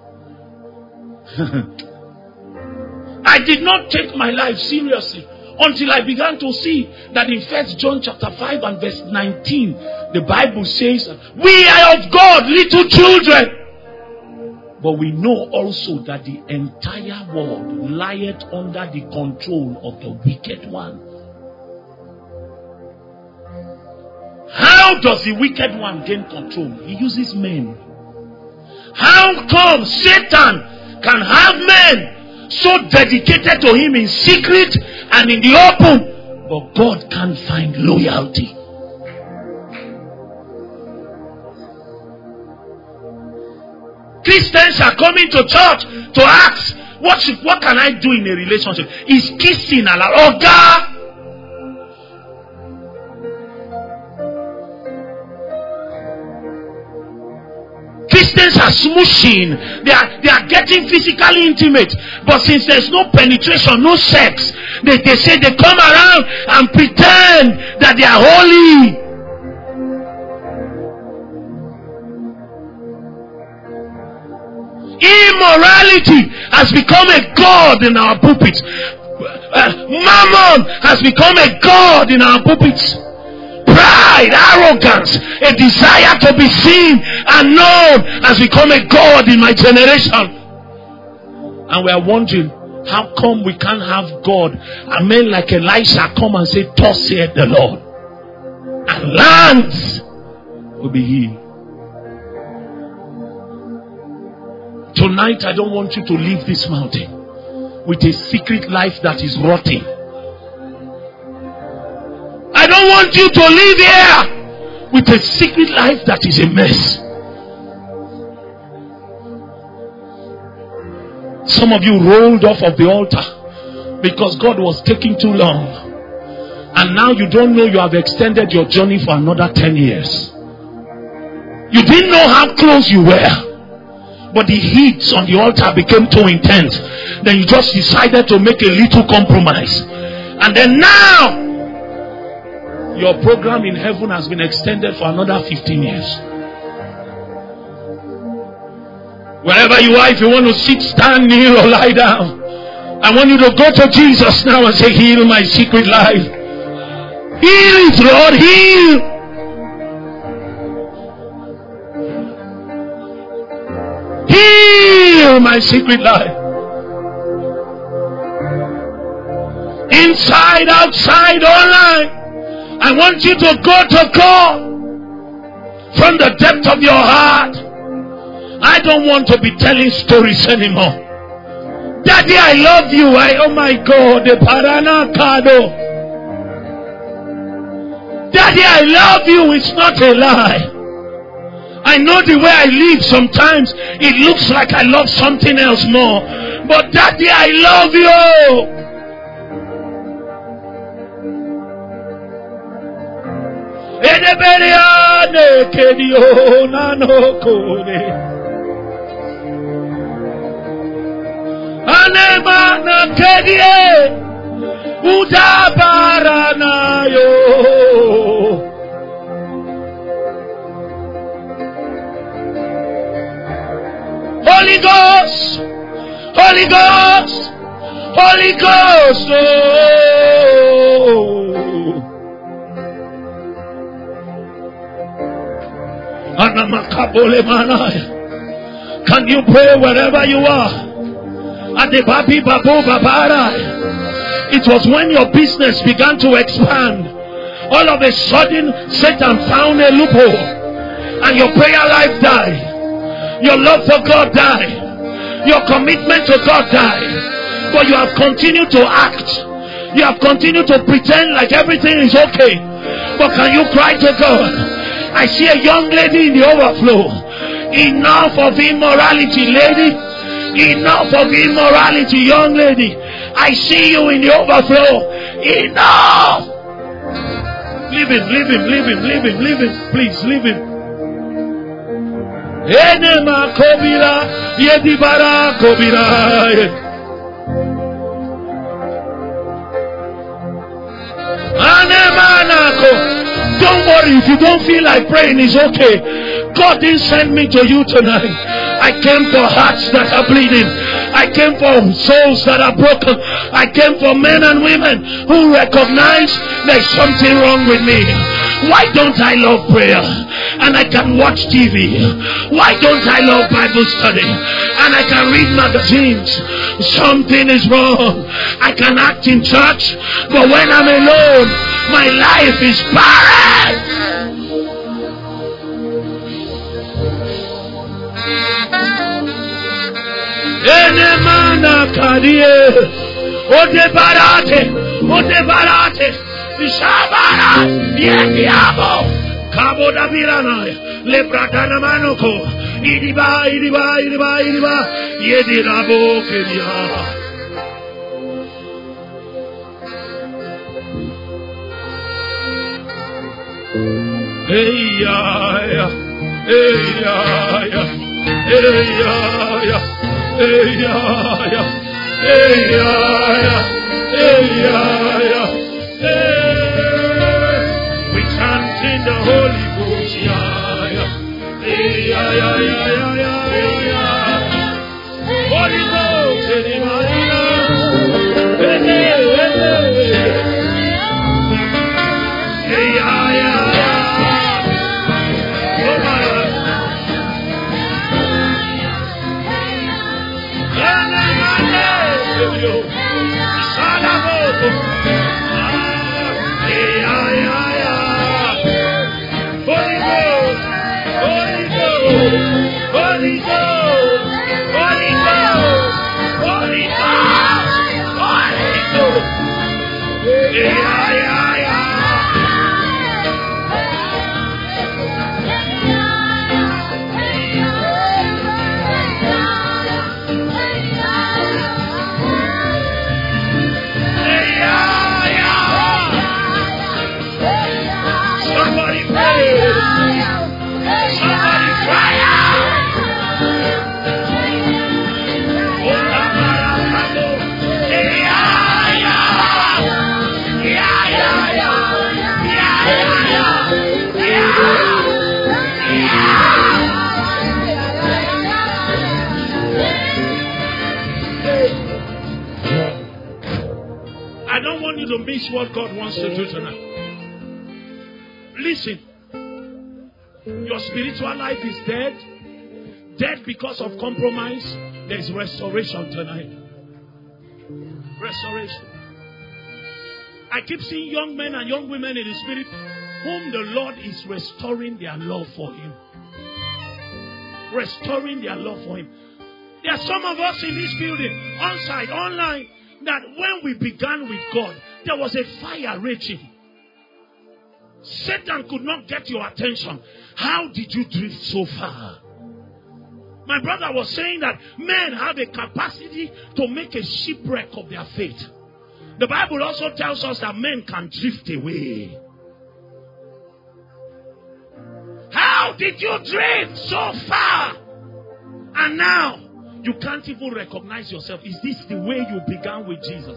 I did not take my life seriously until I began to see that in 1 John chapter 5 and verse 19, the Bible says, we are of God, little children. But we know also that the entire world lieth under the control of the wicked one. How does the wicked one gain control? He uses men. How come Satan can have men so dedicated to him in secret and in the open, but God can't find loyalty? Christians are coming to church to ask, what can I do in a relationship? Is kissing allowed? Oh God! Christians are smooshing. They are getting physically intimate. But since there's no penetration, no sex, they say they come around and pretend that they are holy. Immorality has become a god in our pulpits. Mammon has become a god in our pulpits. Pride, arrogance, a desire to be seen and known has become a god in my generation. And we are wondering, how come we can't have God? A man like Elisha come and say, thus saith the Lord, and lands will be healed. Tonight I don't want you to leave this mountain with a secret life that is rotting. I don't want you to live here with a secret life that is a mess. Some of you rolled off of the altar because God was taking too long. And now you don't know you have extended your journey for another 10 years. You didn't know how close you were. But the heat on the altar became too intense. Then you just decided to make a little compromise. And then now, your program in heaven has been extended for another 15 years. Wherever you are, if you want to sit, stand, kneel, or lie down, I want you to go to Jesus now and say, heal my secret life. Heal it, Lord, heal. Heal my secret life. Inside, outside, online. I want you to go to God from the depth of your heart. I don't want to be telling stories anymore. Daddy, I love you. Oh my God, the Parana Kado. Daddy, I love you. It's not a lie. I know the way I live sometimes it looks like I love something else more. But Daddy, I love you. Holy Ghost, Holy Ghost, Holy Ghost. Oh. Can you pray wherever you are? At the Babi Babu Babara. It was when your business began to expand. All of a sudden, Satan found a loophole. and your prayer life died. Your love for God died. Your commitment to God died. But you have continued to act. You have continued to pretend like everything is okay. But can you cry to God? I see a young lady in the overflow. Enough of immorality, lady. Enough of immorality, young lady. I see you in the overflow. Enough. Leave him, leave him, leave him, leave him, leave him. Please, leave him. Enema kobira, yedibara kobira. Don't worry if you don't feel like praying, it's okay. God didn't send me to you tonight. I came for hearts that are bleeding. I came for souls that are broken. I came for men and women who recognize there's something wrong with me. Why don't I love prayer? And I can watch TV. Why don't I love Bible study? And I can read magazines. Something is wrong. I can act in church, but when I'm alone, my life is barren. Enemana kadie, odebarate, Shabara, Yediabo, Cabo da Virana, Lebradana Manoko, Idiba, Yedirabo, Kenya. Hey, we chant in the Holy Ghost, Holy Ghost, what God wants to do tonight. Listen, your spiritual life is dead because of compromise. There's restoration tonight. Restoration. I keep seeing young men and young women in the spirit whom the Lord is restoring their love for Him. Restoring their love for Him. There are some of us in this building, on-site, online, that when we began with God, there was a fire raging. Satan could not get your attention. How did you drift so far? My brother was saying that men have a capacity to make a shipwreck of their faith. The Bible also tells us that men can drift away. How did you drift so far? And now, you can't even recognize yourself. Is this the way you began with Jesus?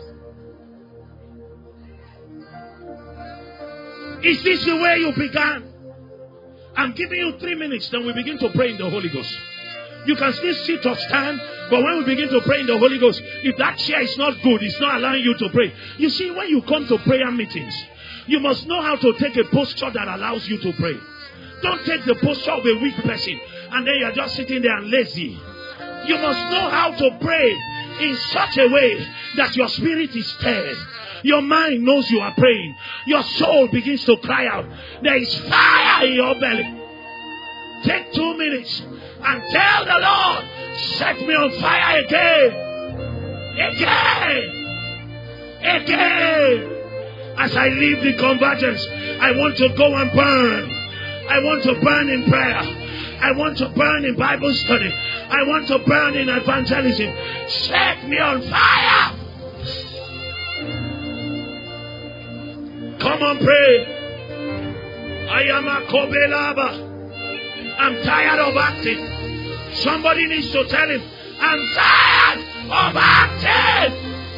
Is this the way you began? I'm giving you 3 minutes, then we begin to pray in the Holy Ghost. You can still sit or stand, but when we begin to pray in the Holy Ghost, if that chair is not good, it's not allowing you to pray. You see, when you come to prayer meetings, you must know how to take a posture that allows you to pray. Don't take the posture of a weak person, and then you're just sitting there and lazy. You must know how to pray in such a way that your spirit is stirred. Your mind knows you are praying. Your soul begins to cry out. There is fire in your belly. Take 2 minutes and tell the Lord, set me on fire again. Again. As I leave the convergence, I want to go and burn. I want to burn in prayer. I want to burn in Bible study. I want to burn in evangelism. Set me on fire. Come on, pray. I am a Kobelaba. I'm tired of acting. Somebody needs to tell him, I'm tired of acting.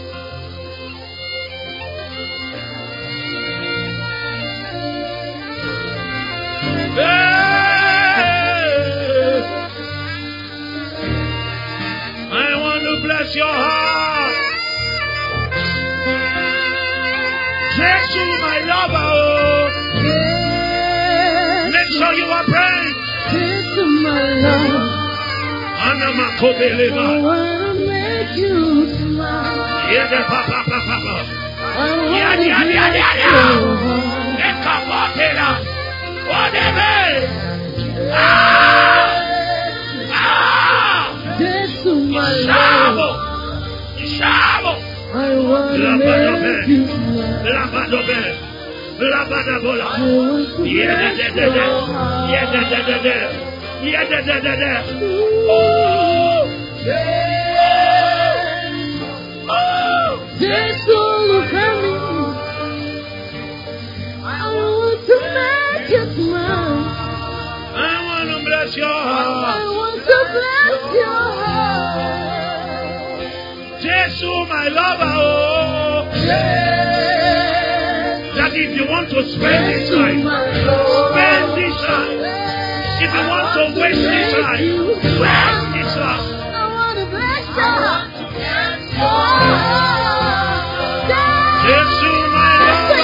I want to bless your heart. Jesus, my lover. Make sure you are praying. Jesus, my love. I wanna make you smile. Yeah, papa. I wanna make Jesus, my love. I wanna make you bless your heart. I want to bless your heart. Jesus, my lover. That if you want to spend this life, spend this life. If you want to waste this life, waste this life. I want to bless your heart. Jesus, my lover.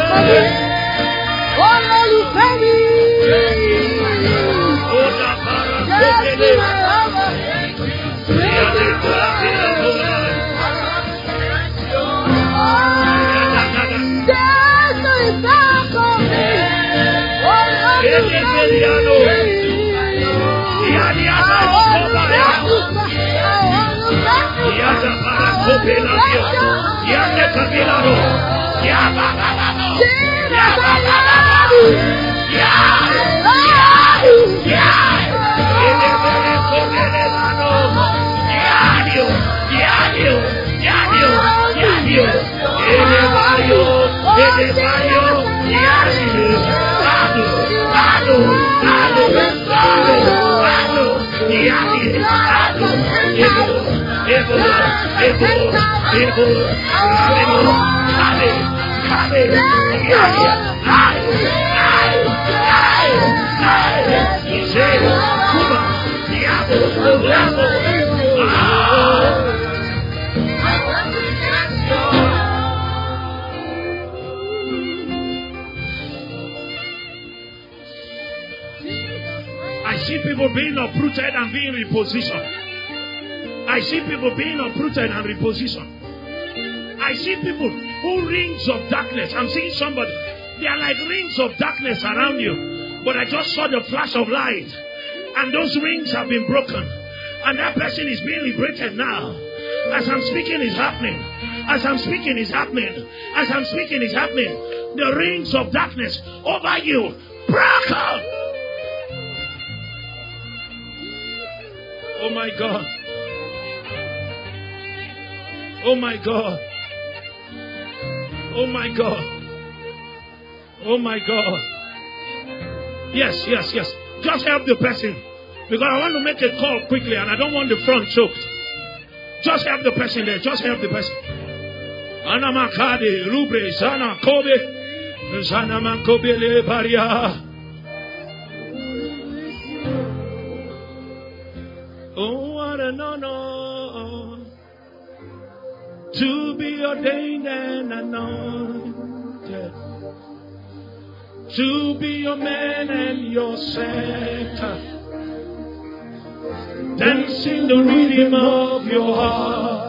I see people being uprooted and being repositioned. I see people being uprooted and repositioned. I see people who rings of darkness. I'm seeing somebody. They are like rings of darkness around you. But I just saw the flash of light. And those rings have been broken. And that person is being liberated now. As I'm speaking, is happening. As I'm speaking, is happening. As I'm speaking, is happening. The rings of darkness over you broke out. Oh my God. Oh my God. Oh my God. Oh my God. Yes. Just help the person. Because I want to make a call quickly and I don't want the front choked. Just help the person there. Just help the person. Ana Makade, Rubre, Sana Kobe, Sana Mankobe Le Baria. Oh, what an honor to be ordained and anointed, to be your man and your center, dancing the rhythm of your heart.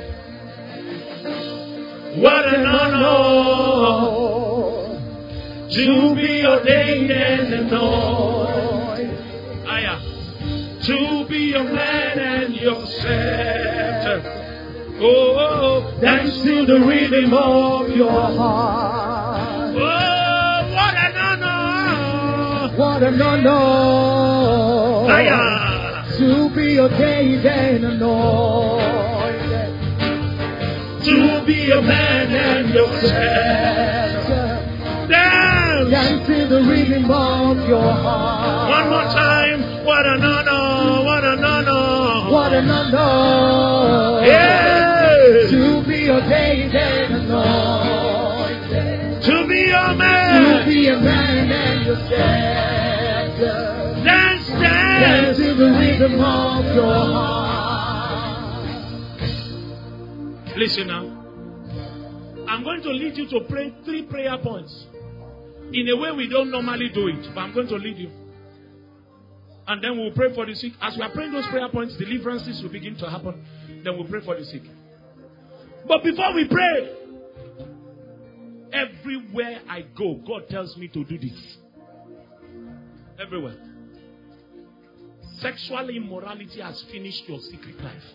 What an honor to be ordained and anointed. To be a man and yourself. Oh, dance to the rhythm of your heart. Oh, what an honor! What an honor! To be ordained and anointed. To be a man and yourself. Dance to the rhythm of your heart. One more time. What an honor! What an honor! What an honor! Yes. To be ordained and anointed. To be a man. To be a man and yourself. Dance, dance. Dance to the rhythm of your heart. Listen now. I'm going to lead you to pray 3 prayer points. In a way we don't normally do it, but I'm going to lead you. And then we'll pray for the sick. As we are praying those prayer points, deliverances will begin to happen. Then we'll pray for the sick. But before we pray, everywhere I go, God tells me to do this. Everywhere. Sexual immorality has finished your secret life.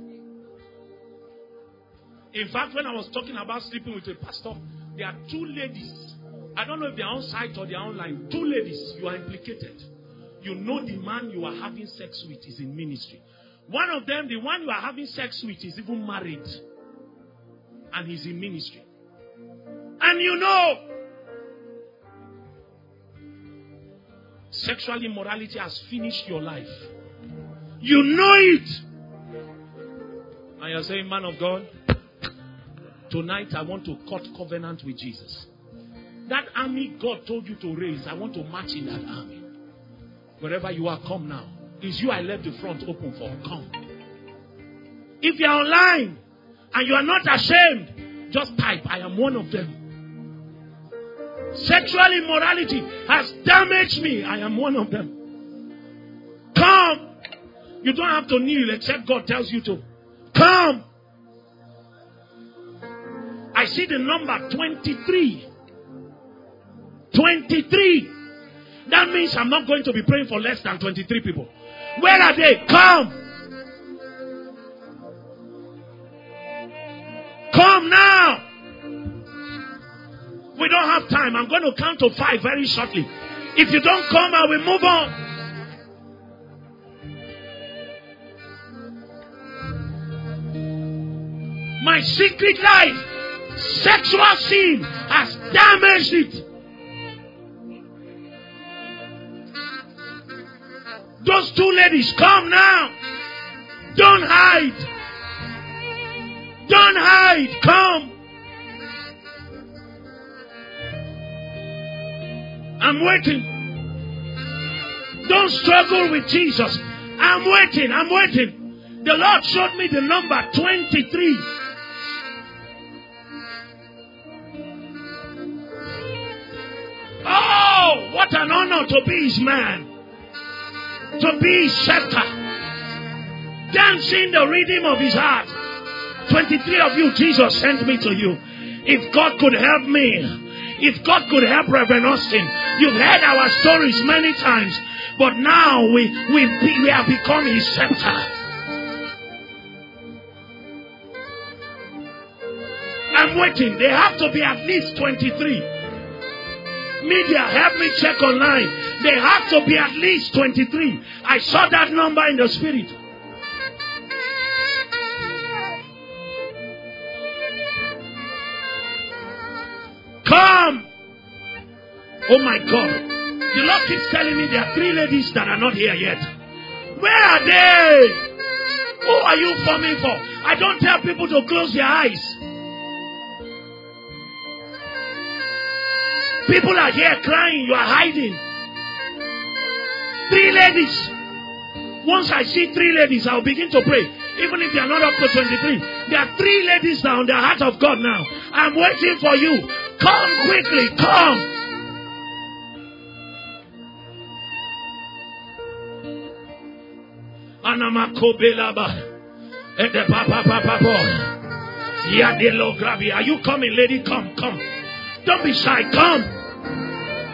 In fact, when I was talking about sleeping with a pastor, there are 2 ladies. I don't know if they're on site or they're online. 2 ladies, you are implicated. You know the man you are having sex with is in ministry. One of them, the one you are having sex with, is even married. And he's in ministry. And you know, sexual immorality has finished your life. You know it. And you're saying, man of God, tonight I want to cut covenant with Jesus. That army God told you to raise, I want to march in that army. Wherever you are, come now. It's you I left the front open for. Come. If you are online and you are not ashamed, just type, I am one of them. Sexual immorality has damaged me. I am one of them. Come. You don't have to kneel except God tells you to. Come. I see the number 23. 23. That means I'm not going to be praying for less than 23 people. Where are they? Come. Come now. We don't have time. I'm going to count to 5 very shortly. If you don't come, I will move on. My secret life, sexual sin has damaged it. Those 2 ladies, come now. Don't hide. Don't hide. Come. I'm waiting. Don't struggle with Jesus. I'm waiting. I'm waiting. The Lord showed me the number 23. Oh, what an honor to be his man. To be his scepter. Dancing the rhythm of his heart. 23 of you, Jesus sent me to you. If God could help me, if God could help Reverend Austin, you've heard our stories many times, but now we have become his scepter. I'm waiting. They have to be at least 23. Media, help me check online. They have to be at least 23. I saw that number in the spirit. Come. Oh my God. The Lord keeps telling me there are 3 ladies that are not here yet. Where are they? Who are you forming for? I don't tell people to close their eyes. People are here crying. You are hiding. 3 ladies. Once I see 3 ladies, I'll begin to pray. Even if they are not up to 23. There are 3 ladies now in the heart of God now. I'm waiting for you. Come quickly. Come. Are you coming, lady? Come, come. Don't be shy. Come.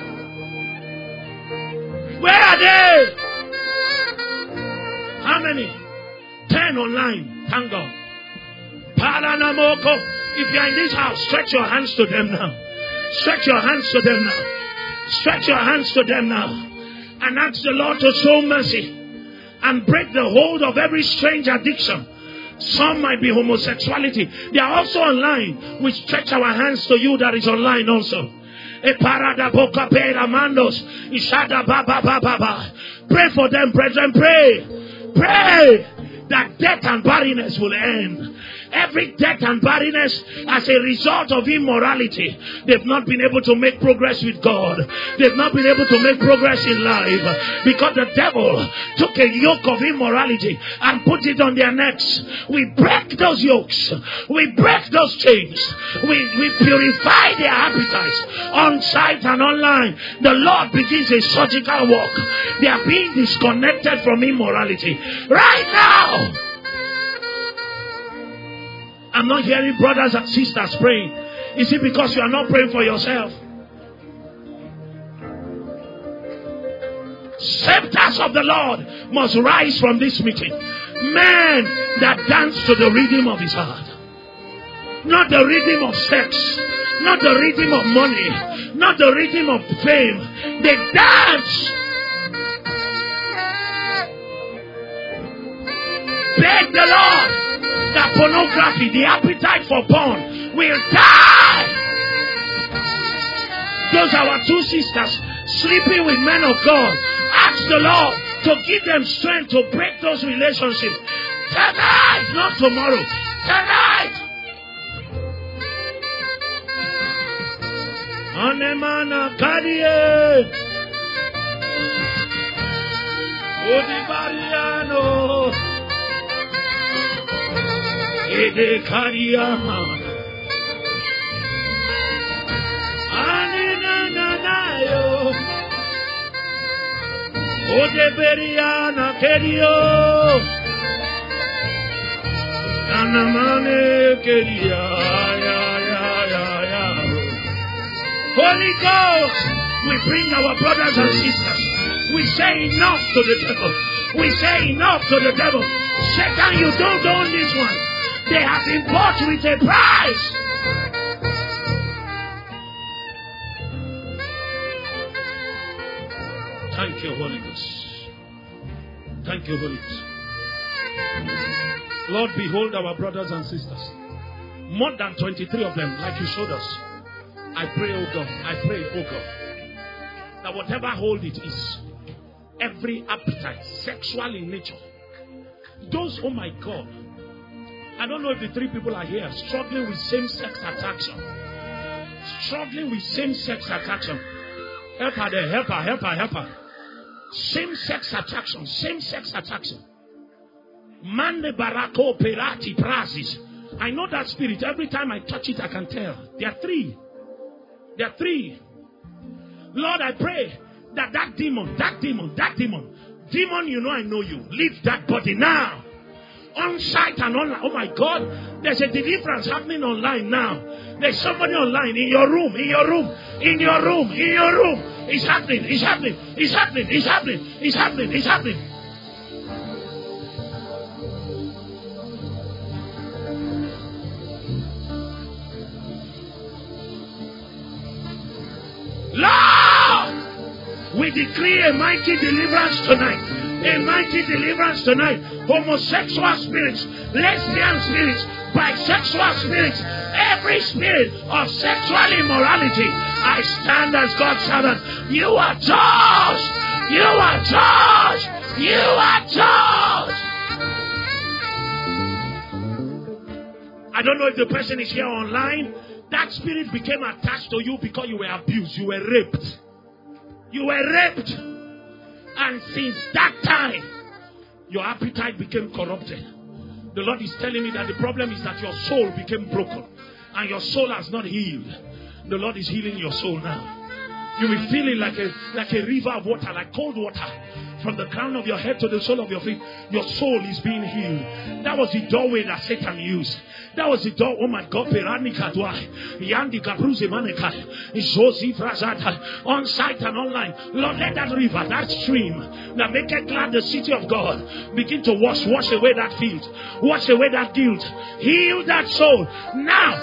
many. 10 online. Thank God. Paranamoko. If you are in this house, stretch your hands to them now. Stretch your hands to them now. Stretch your hands to them now. And ask the Lord to show mercy and break the hold of every strange addiction. Some might be homosexuality. They are also online. We stretch our hands to you that is online also. Pray for them, brethren. Pray. Pray that death and barrenness will end. Every death and barrenness as a result of immorality. They've not been able to make progress with God. They've not been able to make progress in life because the devil took a yoke of immorality and put it on their necks. We break those yokes. We break those chains. We purify their appetites on site and online. The Lord begins a surgical work. They are being disconnected from immorality right now. I'm not hearing brothers and sisters praying. Is it because you are not praying for yourself? Scepters of the Lord must rise from this meeting. Men that dance to the rhythm of his heart. Not the rhythm of sex. Not the rhythm of money. Not the rhythm of fame. They dance. Beg the Lord that pornography, the appetite for porn, will die. Those are our two sisters sleeping with men of God. Ask the Lord to give them strength to break those relationships. Tonight, not tomorrow. Tonight. Anemana Kadie Odibariano Ede Kariama Aninanayo Odeberiana Kerio Anamane Keria Holy Ghost, we bring our brothers and sisters. We say enough to the devil. We say enough to the devil. Satan, you don't own this one. They have been bought with a price. Thank you, Holy Ghost. Thank you, Holy Ghost. Lord, behold our brothers and sisters. More than 23 of them, like you showed us. I pray, oh God, that whatever hold it is, every appetite, sexual in nature, those, oh my God, I don't know if the three people are here, struggling with same-sex attraction. Struggling with same-sex attraction. Help her there, help her. Same-sex attraction, same-sex attraction. Mande barako perati prasis. I know that spirit. Every time I touch it, I can tell. There are three. Lord, I pray that demon, you know I know you. Leave that body now. On site and online. Oh my God, there's a deliverance happening online now. There's somebody online in your room. It's happening. Lord, we decree a mighty deliverance tonight. Homosexual spirits, lesbian spirits, bisexual spirits, every spirit of sexual immorality. I stand as God's servant. You are judged. I don't know if the person is here online. That spirit became attached to you because you were abused. You were raped. And since that time, your appetite became corrupted. The Lord is telling me that the problem is that your soul became broken. And your soul has not healed. The Lord is healing your soul now. You will feel it like a river of water, like cold water, From the crown of your head to the sole of your feet, your soul is being healed. That was the doorway that Satan used. That was the door. Oh my God, on site and online. Lord, let that river, that stream that make it glad the city of God begin to wash away that filth, wash away that guilt, heal that soul now.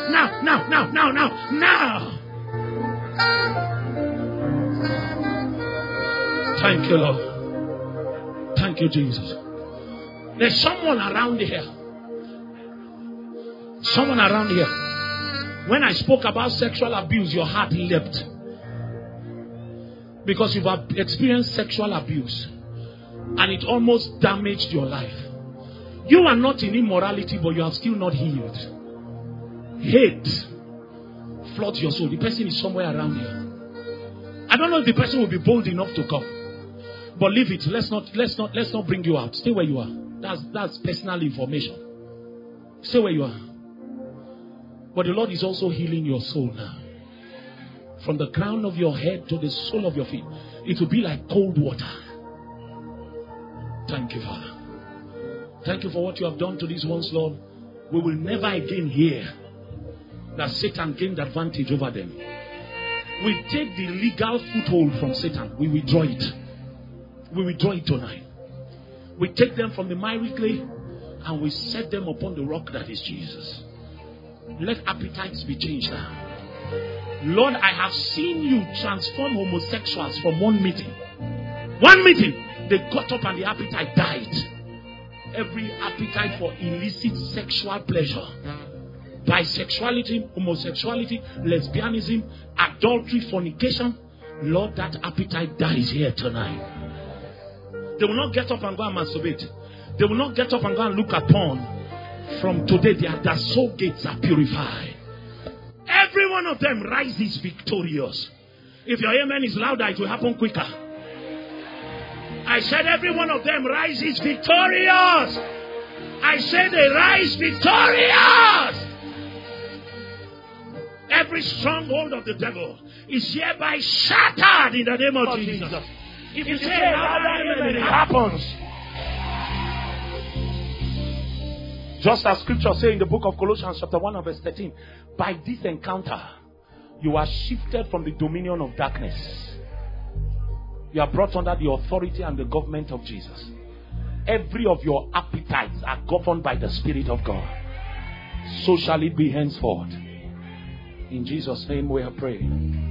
Thank you, Lord. Thank you, Jesus. There's someone around here. Someone around here. When I spoke about sexual abuse, your heart leapt. Because you've experienced sexual abuse. And it almost damaged your life. You are not in immorality, but you are still not healed. Hate floods your soul. The person is somewhere around here. I don't know if the person will be bold enough to come. But leave it. Let's not bring you out. Stay where you are. That's personal information. Stay where you are. But the Lord is also healing your soul now. From the crown of your head to the sole of your feet. It will be like cold water. Thank you, Father. Thank you for what you have done to these ones, Lord. We will never again hear that Satan gained advantage over them. We take the legal foothold from Satan. We withdraw it. We withdraw it tonight. We take them from the miry clay and we set them upon the rock that is Jesus. Let appetites be changed now. Lord, I have seen you transform homosexuals from one meeting. One meeting, they got up and the appetite died. Every appetite for illicit sexual pleasure, bisexuality, homosexuality, lesbianism, adultery, fornication, Lord, that appetite dies here tonight. They will not get up and go and masturbate. They will not get up and go and look at porn. From today, their soul gates are purified. Every one of them rises victorious. If your amen is louder, it will happen quicker. I said every one of them rises victorious. I said they rise victorious. Every stronghold of the devil is hereby shattered in the name of Jesus. If you say amen, it happens. Just as scripture says in the book of Colossians chapter 1 and verse 13, by this encounter, you are shifted from the dominion of darkness. You are brought under the authority and the government of Jesus. Every of your appetites are governed by the Spirit of God. So shall it be henceforth. In Jesus' name we are praying.